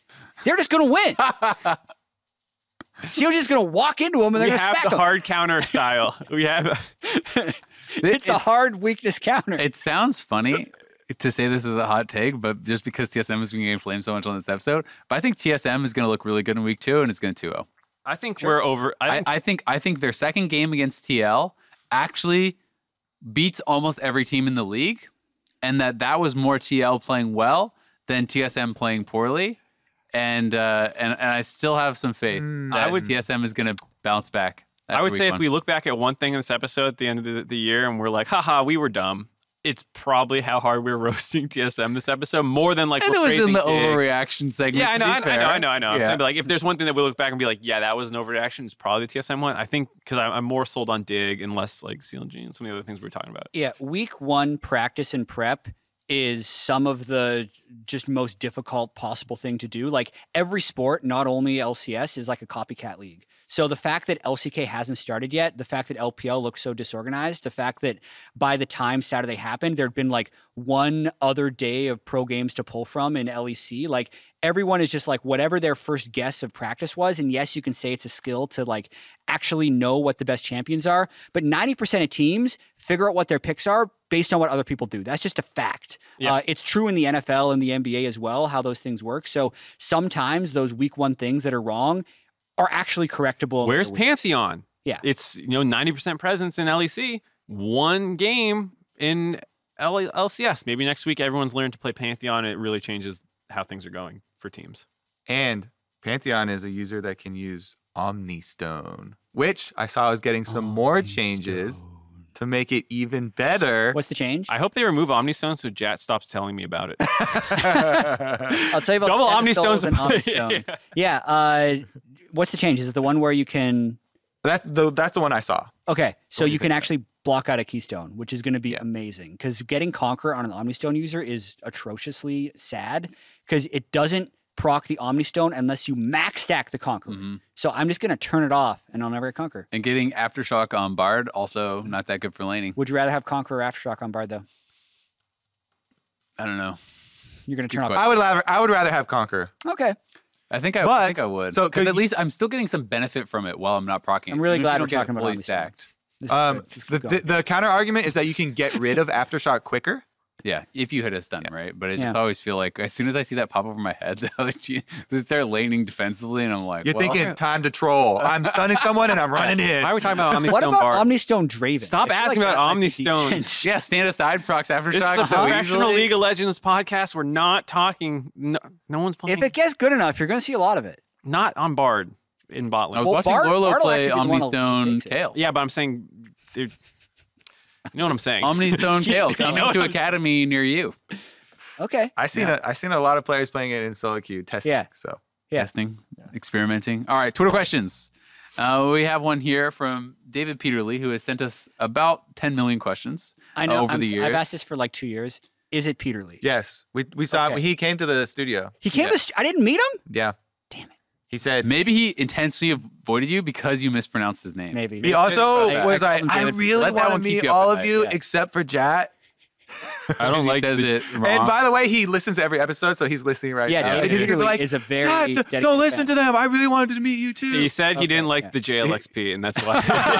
They're just going to win. C O G's going to walk into them and they're We going to have smack the them. hard counter style. We have. It's It- a hard weakness counter. It sounds funny to say this is a hot take, but just because T S M is being inflamed so much on this episode, but I think T S M is going to look really good in week two, and it's going to two oh. I think we're over. I I, think, I think I think their second game against T L actually beats almost every team in the league, and that that was more T L playing well than T S M playing poorly, and uh, and and I still have some faith that I would- T S M is going to bounce back. I would say if we look back at one thing in this episode at the end of the, the year and we're like, haha, we were dumb. It's probably how hard we were roasting T S M this episode, more than like and we're it was in praising the Dig. overreaction segment. Yeah, I know, to I be know, I know, fair. I know, I know. I'm Yeah. saying, but like, if there's one thing that we look back and be like, yeah, that was an overreaction, it's probably the T S M one. I think because I'm more sold on Dig and less like C L G and some of the other things we were talking about. Yeah, week one practice and prep is some of the just most difficult possible thing to do. Like every sport, not only L C S, is like a copycat league. So the fact that L C K hasn't started yet, the fact that L P L looks so disorganized, the fact that by the time Saturday happened, there'd been like one other day of pro games to pull from in L E C, like everyone is just like whatever their first guess of practice was. And yes, you can say it's a skill to like actually know what the best champions are, but ninety percent of teams figure out what their picks are based on what other people do. That's just a fact. Yeah. Uh, it's true in the N F L and the N B A as well, how those things work. So sometimes those week one things that are wrong are actually correctable. in Where's later weeks. Pantheon? Yeah. It's, you know, ninety percent presence in L E C, one game in L- LCS. Maybe next week everyone's learned to play Pantheon. It really changes how things are going for teams. And Pantheon is a user that can use Omnistone, which I saw was getting some more changes to make it even better. What's the change? I hope they remove Omnistone so Jat stops telling me about it. I'll tell you about Double Stanistoles Omnistones and to play. Omnistone. Yeah. Uh, what's the change? Is it the one where you can? That's the that's the one I saw. Okay, so do you you can think? actually block out a keystone, which is going to be Yeah. amazing. Because getting Conquer on an Omnistone user is atrociously sad because it doesn't proc the Omnistone unless you max stack the Conquer. Mhm. So I'm just going to turn it off, and I'll never get Conquer. And getting Aftershock on Bard, also not that good for laning. Would you rather have Conquer or Aftershock on Bard though? I don't know. You're going It's to a turn good off. I would rather I would rather have Conquer. Okay, I think I, But- I think I would. so because could at you- least I'm still getting some benefit from it while I'm not procking. I'm it, really even if glad you we're don't get it talking about fully Omnistone. stacked. This is Um, good. Just the, keep the going. the counter argument is that you can get rid of Aftershock quicker. Yeah, if you hit a stun, right? But I Yeah. just always feel like as soon as I see that pop over my head, the other team, they start laning defensively, and I'm like, You're well, thinking time to troll. I'm stunning someone and I'm running in. Why are we talking about Omnistone What about Bard? Omnistone Draven? Stop I feel asking like about that might make Omnistone. sense. yeah, stand aside, procs This is Aftershock. the so professional easily. League of Legends podcast. We're not talking. No, no one's playing. If it gets good enough, you're going to see a lot of it. not on Bard in bot lane. I was Well, watching Bard- Lolo Bard will play actually be the one who Omnistone takes it. Kale. Yeah, but I'm saying, dude, you know what I'm saying. Omnistone Kale coming know to what I'm- Academy near you. Okay. I seen a I seen a lot of players playing it in solo queue testing. Yeah. So Yeah. Testing, experimenting. All right, Twitter questions. Uh, we have one here from David Peterly, who has sent us about ten million questions I know. over I'm the s- years. I've asked this for like two years. Is it Peter Lee? yes, we we saw Okay. he came to the studio. He came Yeah. to. St- I didn't meet him. Yeah. Damn it. He said Maybe he intentionally avoided you because you mispronounced his name. Maybe. he also I- was I like, called him I David. really Let that want to one keep meet you up all at of night, you yeah. except for Jat. I don't He like says the, it wrong. And by the way, he listens to every episode, so he's listening right Yeah, now. David And he's Peter gonna be Lee like, is a very "Jat, th- dedicated don't listen fan." to them. I really wanted to meet you too. He said he Okay, didn't like yeah. the J L X P, and that's why.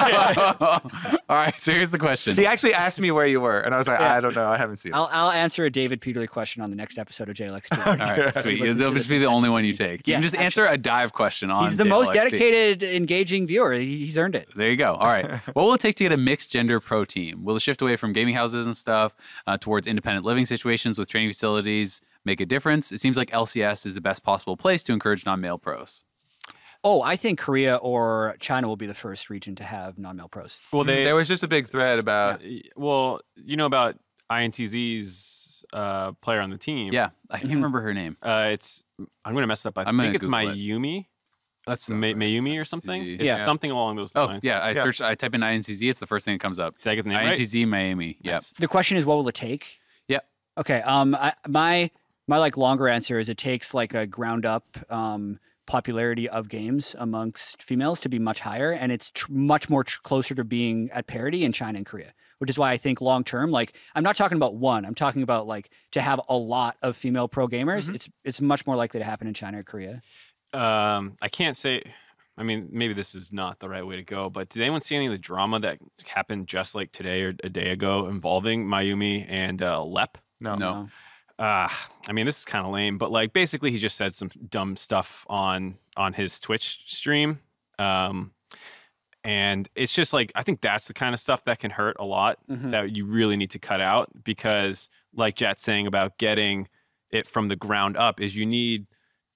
All right, so here's the question. He actually asked me where you were, and I was like, Yeah. I don't know. I haven't seen it. I'll, I'll answer a David Peter Lee question on the next episode of J L X P. All right, sweet. Listen to They'll this just be and the send only it one to you me. take. You Yeah, can just answer a dive question on He's the most J L X P. dedicated, engaging viewer. He, he's earned it. There you go. All right. What will it take to get a mixed gender pro team? Will it shift away from gaming houses and stuff uh, towards independent living situations with training facilities make a difference? It seems like L C S is the best possible place to encourage non-male pros. Oh, I think Korea or China will be the first region to have non-male pros. well, they. There was just a big thread about Well, you know about I N T Z's uh, player on the team. Yeah, I can't remember her name. Uh, it's. I'm gonna mess it up. I I'm gonna think it's Google it. Mayumi. That's May, Mayumi or something. see. It's Yeah. something along those Oh lines. yeah, I Yeah. search. I type in I N C Z. It's the first thing that comes up. Did I get the name right? I N T Z Miami. Yep. Nice. The question is, what will it take? Yep. Okay. Um, I, my my like longer answer is it takes like a ground up um popularity of games amongst females to be much higher, and it's tr- much more tr- closer to being at parity in China and Korea, which which is why I think long term, like I'm not talking about one, I'm talking about like to have a lot of female pro gamers. Mhm. It's it's much more likely to happen in China or Korea. Um, I can't say. I mean, maybe this is not the right way to go, but did anyone see any of the drama that happened just like today or a day ago involving Mayumi and uh, Lep? No. No. Uh, I mean, this is kind of lame, but like basically he just said some dumb stuff on on his Twitch stream. Um, and it's just like, I think that's the kind of stuff that can hurt a lot Mhm. that you really need to cut out because like Jet's saying about getting it from the ground up is you need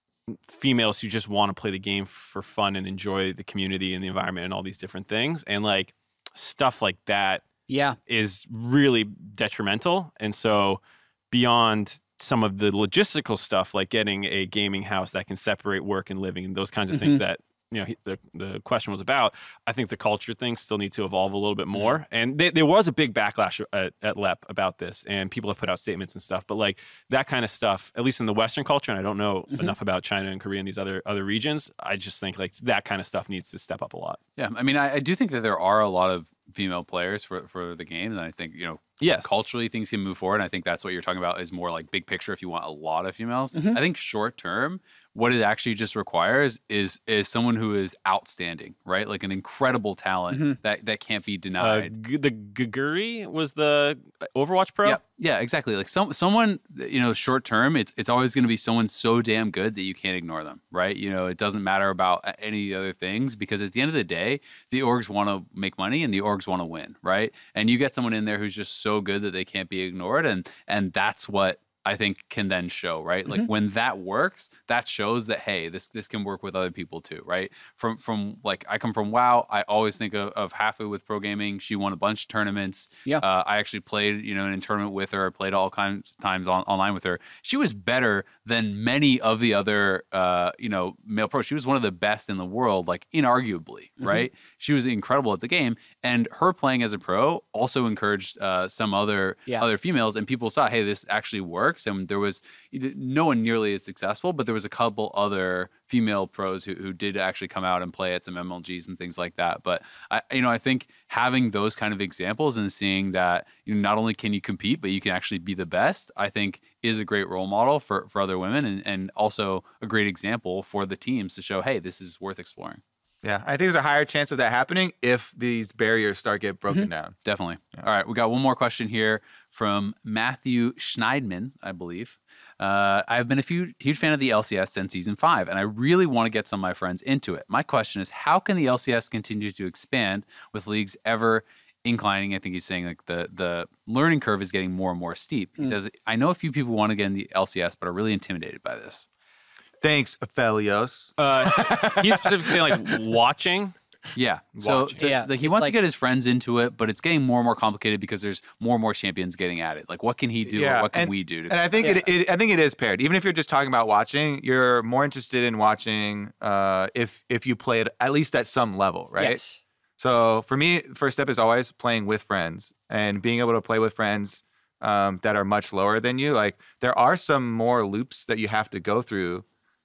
females who just want to play the game for fun and enjoy the community and the environment and all these different things. And like stuff like that Yeah. is really detrimental. And so beyond some of the logistical stuff, like getting a gaming house that can separate work and living and those kinds of things Mhm. that, you know, he- the, the question was about, I think the culture things still need to evolve a little bit more. And they, there was a big backlash at, at Lep about this, and people have put out statements and stuff. But like that kind of stuff, at least in the Western culture, and I don't know Mhm. enough about China and Korea and these other other regions, I just think like that kind of stuff needs to step up a lot. Yeah, I mean, I, I do think that there are a lot of female players for for the games, and I think you know Yes. culturally things can move forward. And I think that's what you're talking about is more like big picture. If you want a lot of females, Mhm. I think short term, what it actually just requires is is someone who is outstanding, right? Like an incredible talent Mhm. that that can't be Uh, denied. G- the Gaguri was the Overwatch pro. Yeah, yeah, exactly. Like some someone, you know, short term, it's it's always going to be someone so damn good that you can't ignore them, right? You know, it doesn't matter about a- any other things because at the end of the day, the orgs want to make money and the orgs want to win, right? And you get someone in there who's just so good that they can't be ignored, and and that's what I think can then show, right? Like when that works, that shows that hey, this this can work with other people too, right? From from like I come from WoW, I always think of, of Hafu with pro gaming. She won a bunch of tournaments. Yeah. Uh, I actually played, you know, in a tournament with her. Played all kinds of times on, online with her. She was better than many of the other, uh, you know, male pros. She was one of the best in the world, like inarguably, right? She was incredible at the game, and her playing as a pro also encouraged uh, some other Yeah. other females, and people saw, hey, this actually works. And there was no one nearly as successful, but there was a couple other female pros who, who did actually come out and play at some M L Gs and things like that. But I, you know, I think having those kind of examples and seeing that you know, not only can you compete, but you can actually be the best, I think is a great role model for, for other women and, and also a great example for the teams to show, hey, this is worth exploring. Yeah, I think there's a higher chance of that happening if these barriers start get broken down. Definitely. All right, we got one more question here from Matthew Schneidman, I believe. Uh, I've been a few, huge fan of the L C S since season five, and I really want to get some of my friends into it. My question is, how can the L C S continue to expand with leagues ever inclining? I think he's saying like the the learning curve is getting more and more steep. He says, I know a few people want to get in the L C S, but are really intimidated by this. Thanks, Aphelios. Uh, he's specifically saying like watching. Yeah. So Watch. to- Yeah, like, he wants like- to get his friends into it, but it's getting more and more complicated because there's more and more champions getting at it. Like, what can he do? Yeah, Or what can and- we do? To, And I think it, it, I think it is paired. Even if you're just talking about watching, you're more interested in watching uh, if if you play it at least at some level, right? Yes. So for me, first step is always playing with friends and being able to play with friends um, that are much lower than you. Like there are some more loops that you have to go through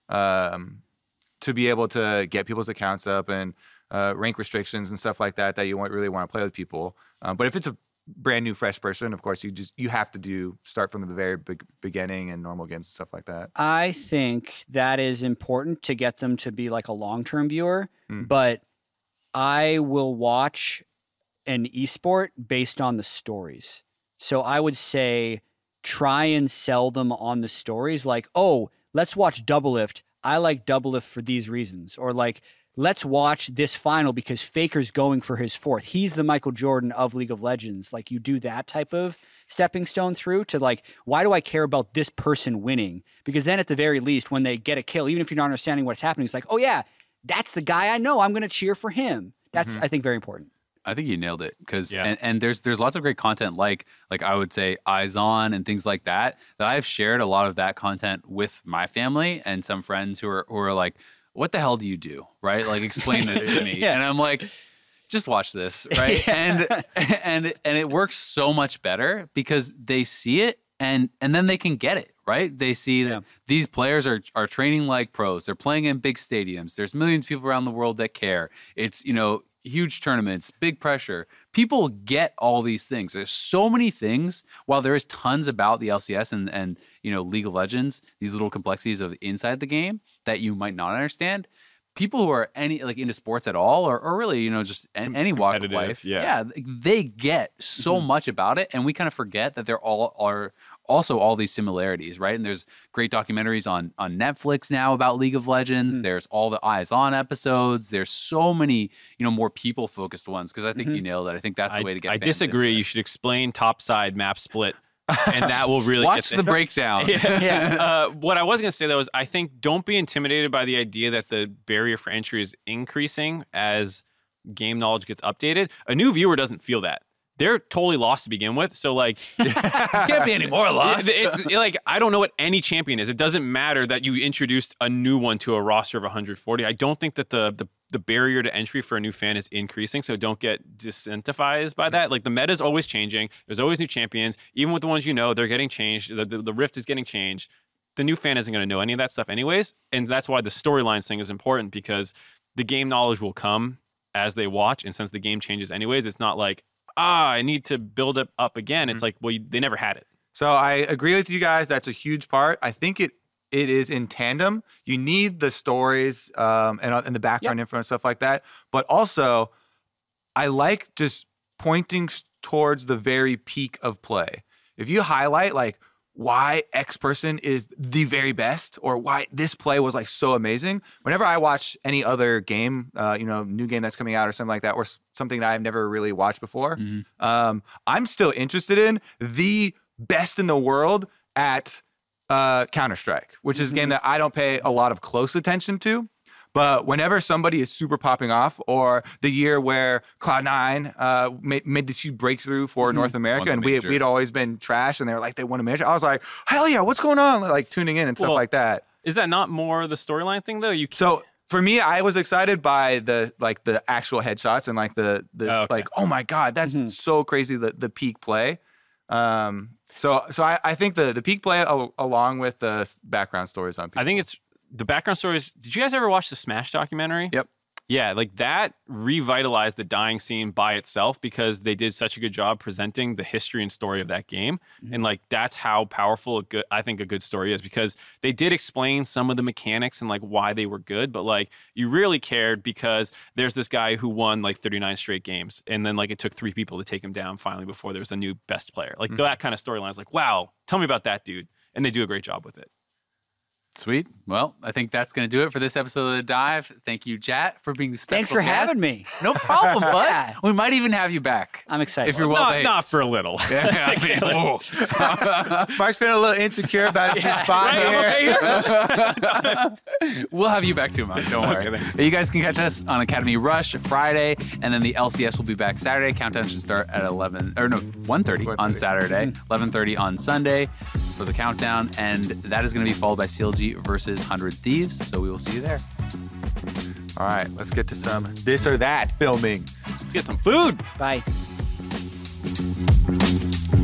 um, to be able to get people's accounts up and uh, rank restrictions and stuff like that that you want, really want to play with people. Um, but if it's a brand new, fresh person, of course, you just you have to do start from the very big, beginning and normal games and stuff like that. I think that is important to get them to be like a long-term viewer, Mm. but I will watch an esport based on the stories. So I would say try and sell them on the stories like, oh, let's watch Doublelift. I like Doublelift for these reasons. Or like, let's watch this final because Faker's going for his fourth. He's the Michael Jordan of League of Legends. Like you do that type of stepping stone through to like, why do I care about this person winning? Because then at the very least, when they get a kill, even if you're not understanding what's happening, it's like, oh yeah, that's the guy I know. I'm going to cheer for him. That's, I think, very important. I think you nailed it because Yeah. and, and there's there's lots of great content like like I would say Eyes On and things like that that I've shared a lot of that content with my family and some friends who are who are like, what the hell do you do, right? Like explain this to me, Yeah. and I'm like, just watch this, right? and and and it works so much better because they see it and and then they can get it. Right? They see that Yeah. these players are are training like pros. They're playing in big stadiums. There's millions of people around the world that care. It's, you know, huge tournaments, big pressure. People get all these things. There's so many things. While there is tons about the L C S and and you know League of Legends, these little complexities of inside the game that you might not understand. People who are any like into sports at all, or, or really, you know, just an, any walk of life, yeah. yeah, they get so mm-hmm. much about it, and we kind of forget that there all are also all these similarities, right? And there's great documentaries on on Netflix now about League of Legends. Mm-hmm. There's all the Eyes On episodes. There's so many, you know, more people focused ones. Because I think mm-hmm. you nailed it. I think that's the I, way to get. I disagree. You should explain topside map split. And that will really watch get the breakdown. yeah. yeah. Uh, what I was going to say though is I think don't be intimidated by the idea that the barrier for entry is increasing as game knowledge gets updated. A new viewer doesn't feel that. They're totally lost to begin with. So like, can't be any more lost. It's like I don't know what any champion is. It doesn't matter that you introduced a new one to a roster of one hundred forty. I don't think that the the the barrier to entry for a new fan is increasing, so don't get disincentivized by that. Like the meta is always changing. There's always new champions. Even with the ones you know, they're getting changed. The, the, the Rift is getting changed. The new fan isn't going to know any of that stuff anyways, and that's why the storylines thing is important because the game knowledge will come as they watch, and since the game changes anyways, it's not like, ah, I need to build it up again. It's mm-hmm. like, well, you, they never had it. So I agree with you guys. That's a huge part. I think it It is in tandem. You need the stories um, and, and the background yep. info and stuff like that. But also, I like just pointing towards the very peak of play. If you highlight like why X person is the very best or why this play was like so amazing, whenever I watch any other game, uh, you know, new game that's coming out or something like that, or something that I've never really watched before, mm-hmm. um, I'm still interested in the best in the world at Uh, Counter-Strike, which is a game that I don't pay a lot of close attention to. But whenever somebody is super popping off, or the year where Cloud nine uh, made, made this huge breakthrough for mm-hmm. North America, and we, we'd always been trash, and they were like, they won a major. I was like, hell yeah, what's going on? Like tuning in and stuff well, like that. Is that not more the storyline thing, though? You can't... So for me, I was excited by the like the actual headshots and like the, the oh, okay. like, oh my God, that's mm-hmm. so crazy, the, the peak play. Um, So, so I, I think the the peak play al- along with the background stories on people. I think it's the background stories. Did you guys ever watch the Smash documentary? Yep. Yeah, like that revitalized the dying scene by itself because they did such a good job presenting the history and story of that game. Mm-hmm. And like that's how powerful a good I think a good story is because they did explain some of the mechanics and like why they were good, but like you really cared because there's this guy who won like thirty-nine straight games and then like it took three people to take him down finally before there was a new best player. Like mm-hmm. that kind of storyline is like, wow, tell me about that dude. And they do a great job with it. Sweet. Well, I think that's going to do it for this episode of The Dive. Thank you, Jat, for being the special Thanks for guest. having me. No problem, bud. Yeah. We might even have you back. I'm excited. If you're well not, behaved. not for a little. Yeah, I mean, Mark's feeling a little insecure about his yeah, spot right, here. We'll have you back too, Mark. Don't worry. Okay, you guys can catch us on Academy Rush Friday, and then the L C S will be back Saturday. Countdown should start at eleven or no one thirty on Saturday, mm-hmm. eleven thirty on Sunday for the countdown, and that is going to be followed by C L G versus one hundred Thieves. So we will see you there. All right, let's get to some this or that filming. Let's get some food. Bye.